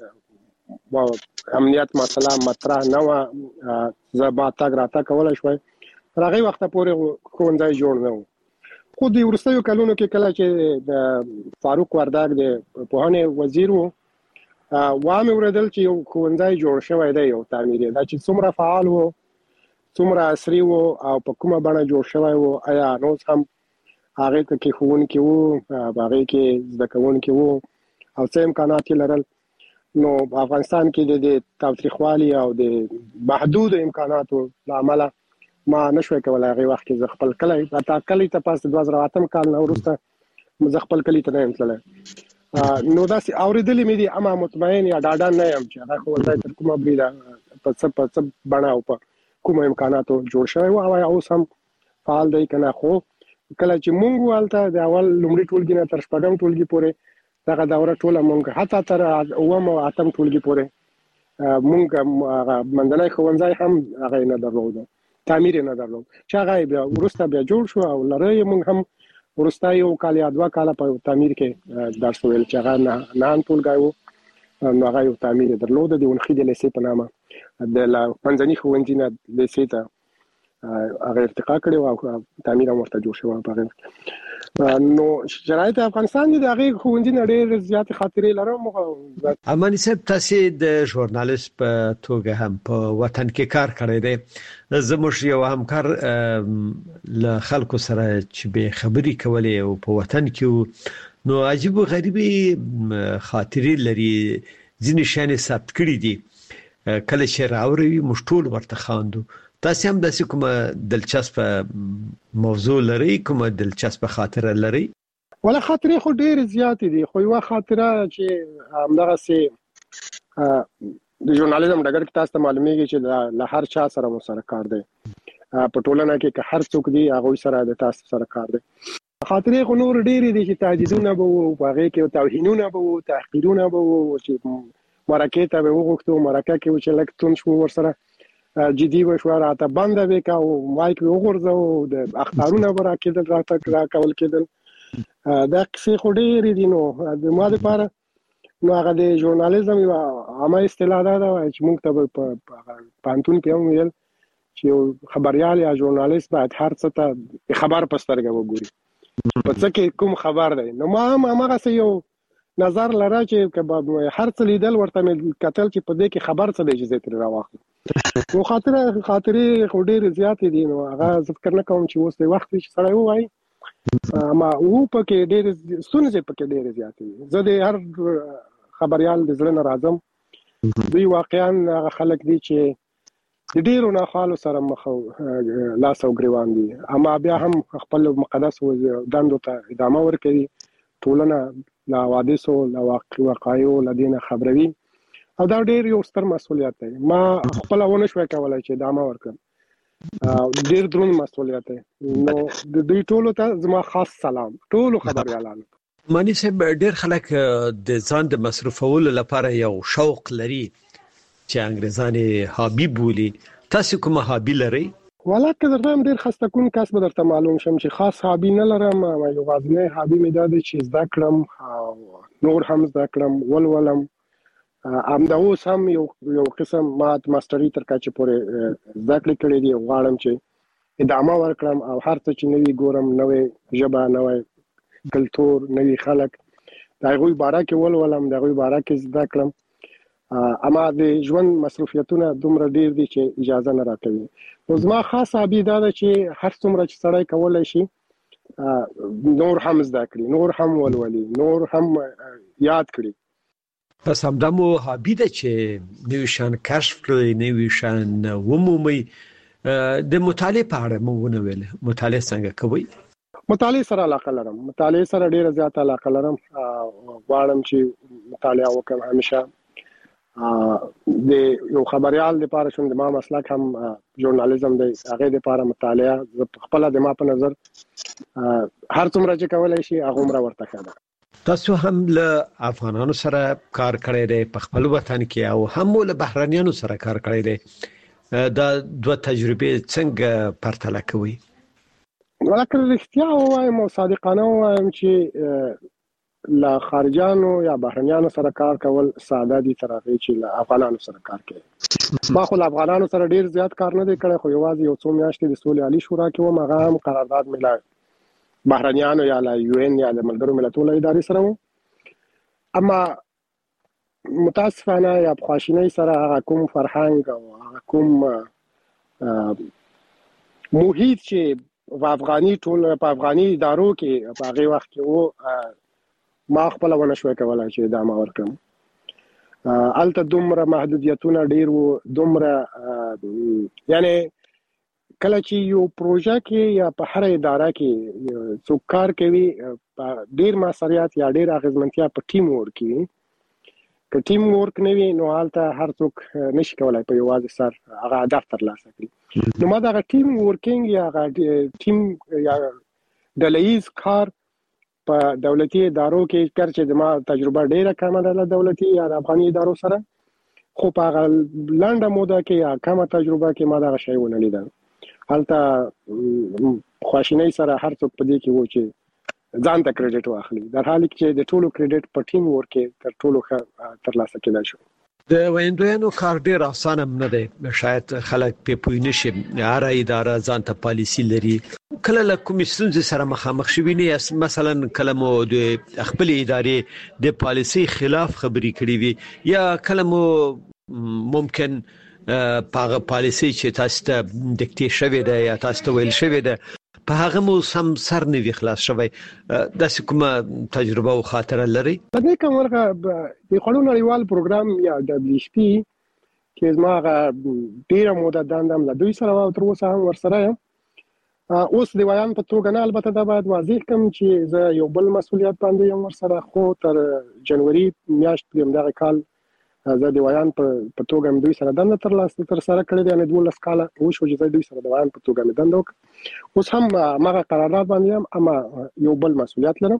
کې امنیت مسله مطرح نه و، زما تاګ راته کولای شوي تر هغه وخت پورې ښوونځی جوړ نه و. خو د ورستیو کلونو کې کله چې د فاروق وردګ د پوهنې وزیر وو، وامه ورېدل چې یو ښوونځی جوړ شوی دی، یو تعمیري دا چې څومره فعال وو، څومره عصري وو او په کومه بڼه جوړ شوی وو، آیا نو هم هغه کې ښوونکي وو، هغه کې زده کوونکي وو او څه امکانات لرل. نو افغانستان کې د تاوتریخوالي او د محدود امکاناتو لامل ما نشوي کولای هغه وخت کې خپل کلی ته پاس 2008 کال نه ورسته مزه خپل کلی ته نه تلل. نو دا سي اوریدلې مې دي اما مطمئن یا ډاډه نه يم چې هغه ولای تر کومه بریده په څه بڼه او په کومه امکاناتو جوړ شوی او اوس هم فعال دی کنه. خو کله چې مونږ والته د اول لومړي ټولګي نه تر شپږم ټولګي پورې دغه دوره ټوله مونږ حتی تر اوم او اتم ټولګي پورې مونږ مندنۍ ښوونځی هم هغه نه درلود، تعمیر نه درلود، چې هغه بیا ورسته بیا جوړ شو او لره مونږ هم ورسته یو کال یا دوه کال په تعمیر کې درس ویل چې هغه نه ټولګي وو. نو هغه یو تعمیر درلود د ونخې د لیسې په نامه د پنځنی ښوونځي نه لیسې ته هغه ارتقا کړی او تعمیر هم ورته جوړ شو په هغه. نو شرایط افغانستان د هغه ښوونځي نه ډېر زیات خاطرې لرم. امانی صاحب تاسو د ژورنالیست په توګه هم په وطن کې کار کړی دی. زموږ یو همکار له خلکو سره چې به خبري کولې او په وطن کې نو عجیب او غریبي خاطرې لري، ځینې شانې ثبت کړي دي. کله چې راوړي مشټول ورته خواندو. تاسو هم د کومه دلچسپ موضوع لري، کومه دلچسپ خاطره لري؟ ولا خاطرې خو ډېر زیات دي، خو یو خاطره چې همدغه سي د ژورنالیزم ډګر کې تاسو ته معلومیږي چې له هر چا سره مو سره کار دی په ټولنه کې، که هر څوک دی هغه سره د تاسو سره کار دی. خاطرې خو نور ډېر دي چې تهدیدونه به وو، هغه کې توهینونه به وو، تحقیرونه به وو، چې مرکه ته به وغوښتو مرکه کې چې لکتون شو ورسره جدي وشو راته بند وکاو مایک وګورځو د اخطارونه برا کېدل راته کول کېدل. دا څه خو ډېر دي. نو د ما لپاره نو هغه د ژورنالیزم یو عامه اصطلاح ده چې موږ ته په پانتون کې هم ویل چې خبريال یا ژورنالیست باید هر څه ته خبر پسترګه وګوري په څه کې کوم خبر دی. نو ما هم هغه یو نظر لره چې هر څه لیدل ورته کتل چې په دې کې خبر څه دی چې زه تر راوخلم. نو خاطرې خو ډېرې زیاتې دي. نو هغه زه فکر نه کوم چې اوس د وخت چې سړی ووایي ما او پکې ډېرې ستونزې پکې ډېرې زیاتې دي. زه د هر خبريال د زړه نه راځم. دوی واقعا هغه خلک دي چې د ډیرو ناخوالو سره مخ لاس او ګریوان دي، اما بیا هم خپل مقدس دندو ته ادامه ورکوي. ټولنه لا حوادثو لا وقایعو له دې نه خبروي او دا ډیر یو ستر مسؤلیت دی. ما خپل ونه شوی کولای چې ادامه ورکړم. ډیر دروند مسؤلیت دی. نو د دوی ټولو ته زما خاص سلام ټولو خبريالانو. مانی صاحب ډیر خلک د ځان د مصرفولو لپاره یو شوق لري چې انګريزانه هابي بولي. تاسو کوم هابي لرئ؟ ولکه درته ډیر خسته کون کس به درته معلوم شم چې خاص هابي نه لرم. یو غاځنه هابي مې دا دی چې زده کړم او نور هم زده کړم ولولم. دا اوس هم یو قسم ماستری تر کچې پورې زده کړې کړې دي. غواړم چې ادامه ورکړم او هر څه چې نوی ګورم، نوې ژبه، نوې کلتور، نوی خلک، دا غوي باره کې ولولم، دا غوي باره کې زده کړم. اما د ژوند مصروفیتونه دومره ډیر دي چې اجازه نه راکوي. نو زما خاص هابي دا ده چې هر څومره چې سړی کولای شي نور هم زده کړي، نور هم ولولي، نور هم یاد کړي. پس همدامو هابي ده چې نوی شان کشف کړي، نوی شان ومومي. د مطالعه په اړه مونږ ونه ویل، مطالعه څنګه کوي؟ مطالعه سره علاقه لرم. مطالعه سره ډیره زیاته علاقه لرم. غواړم چې مطالعه وکړم همیشه. د یو خبريال لپاره شوم د ما مسلک هم ژورنالیزم دی. هغه لپاره مطالعه خپل د ما په نظر هر څومره چې کولای شي هغه عمره ورته کړه. تاسو هم له افغانانو سره کار کړی دی په خپل وطن کې او هم له بهرانيانو سره کار کړی دی. دا دوه تجربې څنګه پرتله کوي؟ ولکه رښتیا وایم او صادقانه وایم چې لا خارجانو یا بهرنیانو سره کار کول ساده دي تر هغه چې له افغانانو سره کار کوي. ما خو له افغانانو سره ډیر زیات کار نه دی کړی، خو یوازې یو څو میاشتې د سولې عالی شورا کې وم. هغه هم قرارداد ملا بهرنیانو یا له یو ان یا د ملګرو ملتونو ادارې سره و. اما متاسفانه یا خواشینی سره هغه کوم فرهنګ او هغه کوم محیط چې په افغاني ادارو کې په هغه وخت کې و ما خپل ونه شوی کولای چې ادامه ورکړم. الته دومره محدودیتونه ډیر وو، دومره یعنی کله چې یو پروژه کې یا په هر اداره کې څوک کار کوي ډیر مسؤلیت یا ډیر اغیزمنتیا په ټیم ورک وي. که ټیم ورک نه وي نو الته هر څوک نشي کولای په یوازې سر هغه هدف ترلاسه کړي. نو ما دا ټیم ورکینګ یا ټیم یا ډلهیز کار په دولتي ادارو کې کړ چې ما تجربه ډیره کمه ده له دولتي یا افغاني ادارو سره، خو په لنډه موده کې یا کمه تجربه کې ما دا شی ونه لیدل. هلته خواشینی سره هر څوک په دې کې و چې ځان ته کریډټ واخلي، در حال کې د ټولو کریډټ په ټیم ورک تر ټولو ښه ترلاسه کېدای شو. د ویندویانو کار ډیر اسانه نه دی. شاید خلک په پوی نشي. هر اداره ځان ته پالیسی لري. کله له کوم څه سره مخامخ شوی نه، مثلا کله مو د خپل ادارې د پالیسی خلاف خبري کړې وي یا کله مو ممکن پاغه پالیسی چې تاسو ته دکټې شوی دی یا تاسو ته ویل شوی دی په هغه مو سم سر نه وی خلاص شوی. د کومه تجربه او خاطره لري؟ په دې کوم ورغه د خلونو نړیوال پروګرام یا WHP چې زما ډیره موده دندم له دوی سره او تر اوسه هم ورسره یم. اوس د ویان په توګه نه، البته دا باید واضح کوم چې زه یو بل مسؤلیت باندې یم ورسره، خو تر جنوري میاشتې همدغه کال زه د ویان په توګه دوی سره دنده تر سره کړې ده. یعنې 12 کاله وشو چې زه دوی سره د ویان په توګه مې دنده وکړه. اوس هم مغه قرارداد باندې یم، اما یو بل مسؤلیت لرم.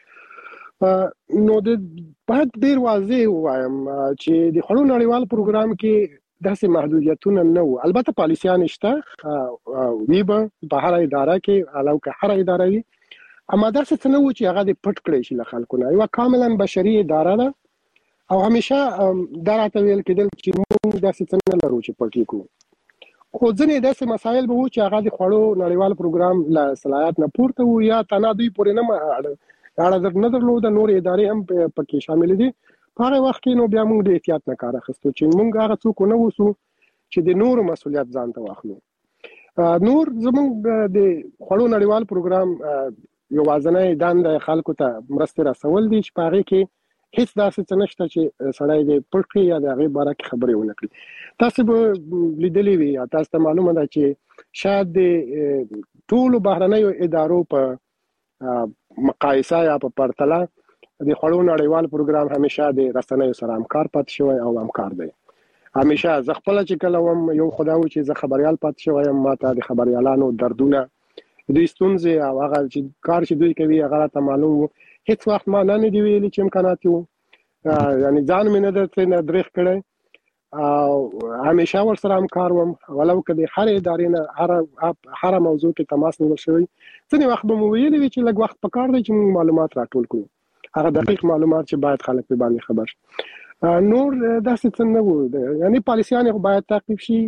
نو د باید ډیر واضح وایم چې د خلونو نړیوال پروګرام کې داسې محدودیتونه نه وو. البته پالیسیان شته وی په هر اداره کې، علاوه که هر اداره وي، اما داسې څه نه وو چې هغه د پټ کړی شي له خلکو نه. یو کاملا بشري اداره ده او همیشه دا راته ویل کېدل چې موږ داسې څه نه لرو چې پټ لیکو. خو ځینې داسې مسایل به وو چې هغه د خوړو نړیوال پروګرام له صلاحیت نه پورته وو یا تنها دوی پورې نه درلوده، نور ادارې هم پکې شامل دي. په هغه وخت کې نو بیا موږ د احتیاط نه کار اخیستو چې موږ هغه څوک نه اوسو چې د نورو مسؤلیت ځان ته واخلو. نور زموږ د خوړو نړیوال پروګرام یوازینی دنده خلکو ته مرستې رسول دي چې په هغې کې هیڅ داسې څه نشته چې سړی د پټ کړي یا د هغې باره کې خبرې ونه کړي. تاسو به لیدلي وي یا تاسو ته معلومه ده چې شاید د ټولو بهرنیو ادارو په مقایسه یا په پرتله د خوړو نړیوال پروګرام همیشه د رسنیو سره همکار پاتې شوی او همکار دی. همیشه زه خپله چې کله وم یو خو دا و چې زه خبریال پاتې شوی یم، ما ته د خبریالانو دردونه، دوی ستونزې او هغه چې کار چې دوی کوي هغه راته معلوم و. هیڅ وخت ما نه دي ویلي چې امکانات وو، یعنې ځان مې نه ده ترېنه درېغ کړی او همیشه ورسره همکار وم، ولو که د هرې ادارې نه هره موضوع کې تماس نیول شوی. ځینې وخت به مو ویلي وي چې لږ وخت پکار دی چې موږ معلومات راټول کړو، هغه دقیق معلومات چې باید خلک په باندې خبر شي. نور داسې څه نه وو، یعنې پالیسیان خو باید تعقیب شي،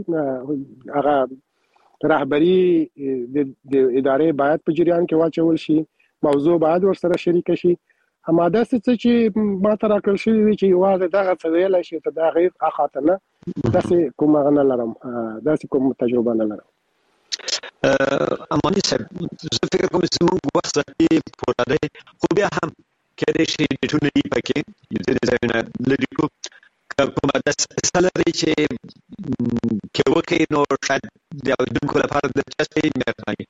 هغه رهبري د ادارې باید په جریان کې واچول شي، موضوع باید ورسره شریک شي. اما داسې څه چې ما ته راکړل شوي وي چې یوازې دغه څه ویلی شي ته دا غیر اخاطه نه، داسې کوم هغه نه لرم، داسې کوم تجربه نه لرم. اماني صاحب، زه فکر کوم چې موږ وخت ځکه پوره دی، خو بیا هم کېدای شي ډیټونه یې پکې ځینې ځایونه لرې کړو. که کومه داسې څه لرئ چې که وکړئ نو شاید د اورېدونکو لپاره دلچسپه وي، مهرباني.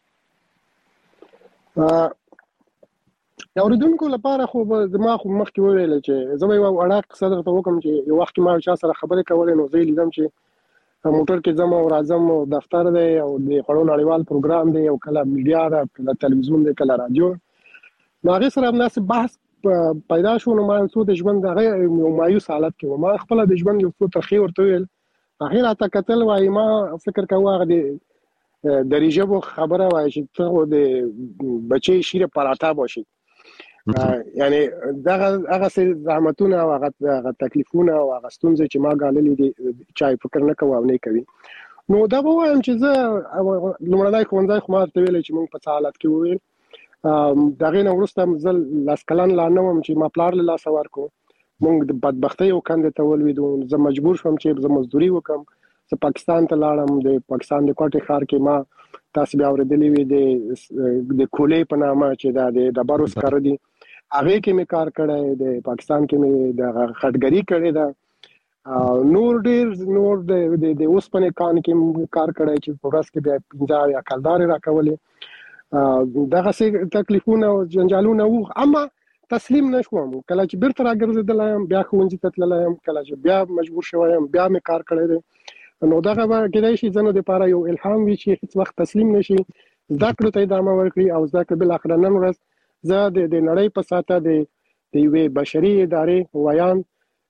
د اورېدونکو لپاره خو زما خو مخکې وویل چې زه به یوه وړه قصه درته وکړم چې یو وخت کې ما یو چا سره خبرې کولې، نو زه یې لیدم چې موټر کې ځم او راځم او دفتر دی او د خوړو نړیوال پروګرام دی او کله میډیا ده، کله تلویزیون دی، کله راډیو. نو هغې سره همداسې بحث پیدا شو. نو ما یو څو د ژوند د هغې یو مایوس حالت کې وم، ما خپله د ژوند یو څو ترخې ورته وویل. هغې راته کتل، وایي ما فکر کوه هغه د دری ژبو خبره وایي چې ته خو د بچه شیر پراټا باشی، یعنی هغه زحمتونه او هغه تکلیفونه او هغه ستونزې چې ما ګاللې دي چا فکر نه کوي او نه کوي. نو دا به وایم چې زه لومړنی ښوونځی خو ما ورته ویلی چې موږ په څه حالت کې وویل. د هغې نه وروسته زه لس کلن لا نه وم چې ما پلار له لاسه ورکړو. موږ د بدبختۍ یو کندې ته ولوېدو. زه مجبور شوم چې زه مزدوري وکړم. زه پاکستان ته لاړم. د پاکستان د کوټې ښار کې ما تاسو بیا اورېدلي وي د کولې په نامه چې دا د ډبرو سکاره دي، هغې کې مې کار کړی، د پاکستان کې مې د خټګري کړې ده، نور نور د اوسپنې کان کې کار کړی چې په ورځ کې بیا 15 یا کلدارې راکولې. دغسې تکلیفونه او جنجالونه وو، اما تسلیم نه شوم. کله چې بیرته راګرځېدلی یم، بیا ښوونځي ته تللی یم، کله چې بیا مجبور شوی یم، بیا مې کار کړی دی. نو دغه به کېدای شي ځینو دپاره یو الهام وي چې هېڅ وخت تسلیم نه شي، زده کړو ته ادامه ورکړي او زده کړه بالاخره نن ورځ زه د نړۍ په ساته د یوې بشري ادارې ویان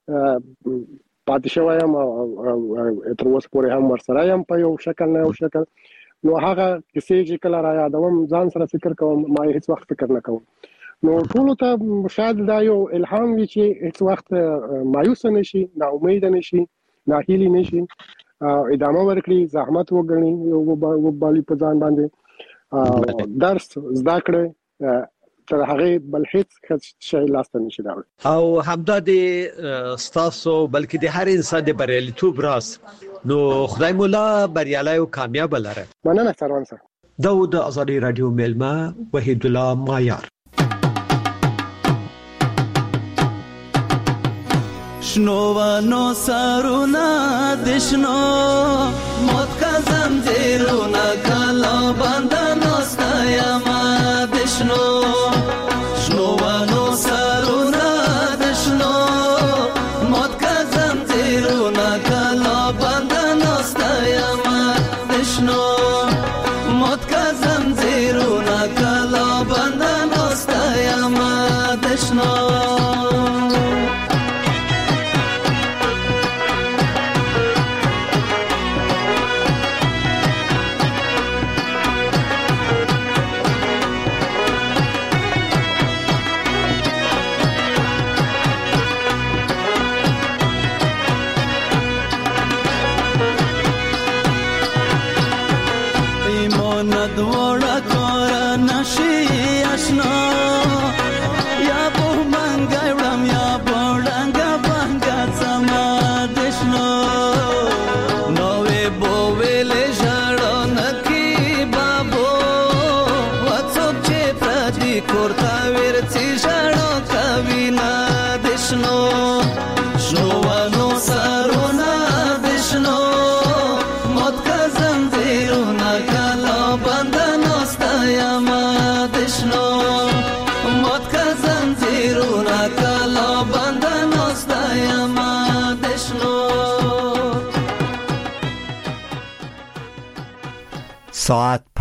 پاتې شوی یم او تر اوسه پورې هم ورسره یم په یو شکل نه یو شکل. نو هغه کیسې چې کله را یادوم ځان سره فکر کوم، ما هیڅ وخت فکر نه کوم. نو ټولو ته شاید دا یو الهام وي چې هیڅ وخت مایوسه نه شي، ناامیده نه شي، ناهیلي نه شي، ادامه ورکړي، زحمت وګڼي، وبالي په ځان باندې درس زده کړي، تر هغه بل هیڅ شی لاسته نشي راوړي. او همدا د ستاسو بلکې د هر انسان د بریالیتوب راز. نو خدای مولا بریالی او کامیاب لره. مننه سروان صاحب. د ازادي رادیو ملما وحید الله مایار. شنو ونو سرونا دشنو موت کا زنجیرونا کلا بندنو ستایما دشنو شنو ونو سرونا دشنو موت کا زنجیرونا کلا بندنو ستایما دشنو موت کا زنجیرونا کلا بندنو ستایما دشنو ندوړه کور نشي آشنا یا په منګا وړم یا بوډنګ بنګ سما دشنو نوې بوویلې ژړو نکی بابو وڅوک چې پردي کورتا ورڅي ژړو کوي نه دشنو شنو ونو سرونه دشنو موت کا زنجیرونه کلا بندنو ستایما دشنو موت کا زنجیرونه کلا بندنو ستایما دشنو ساعت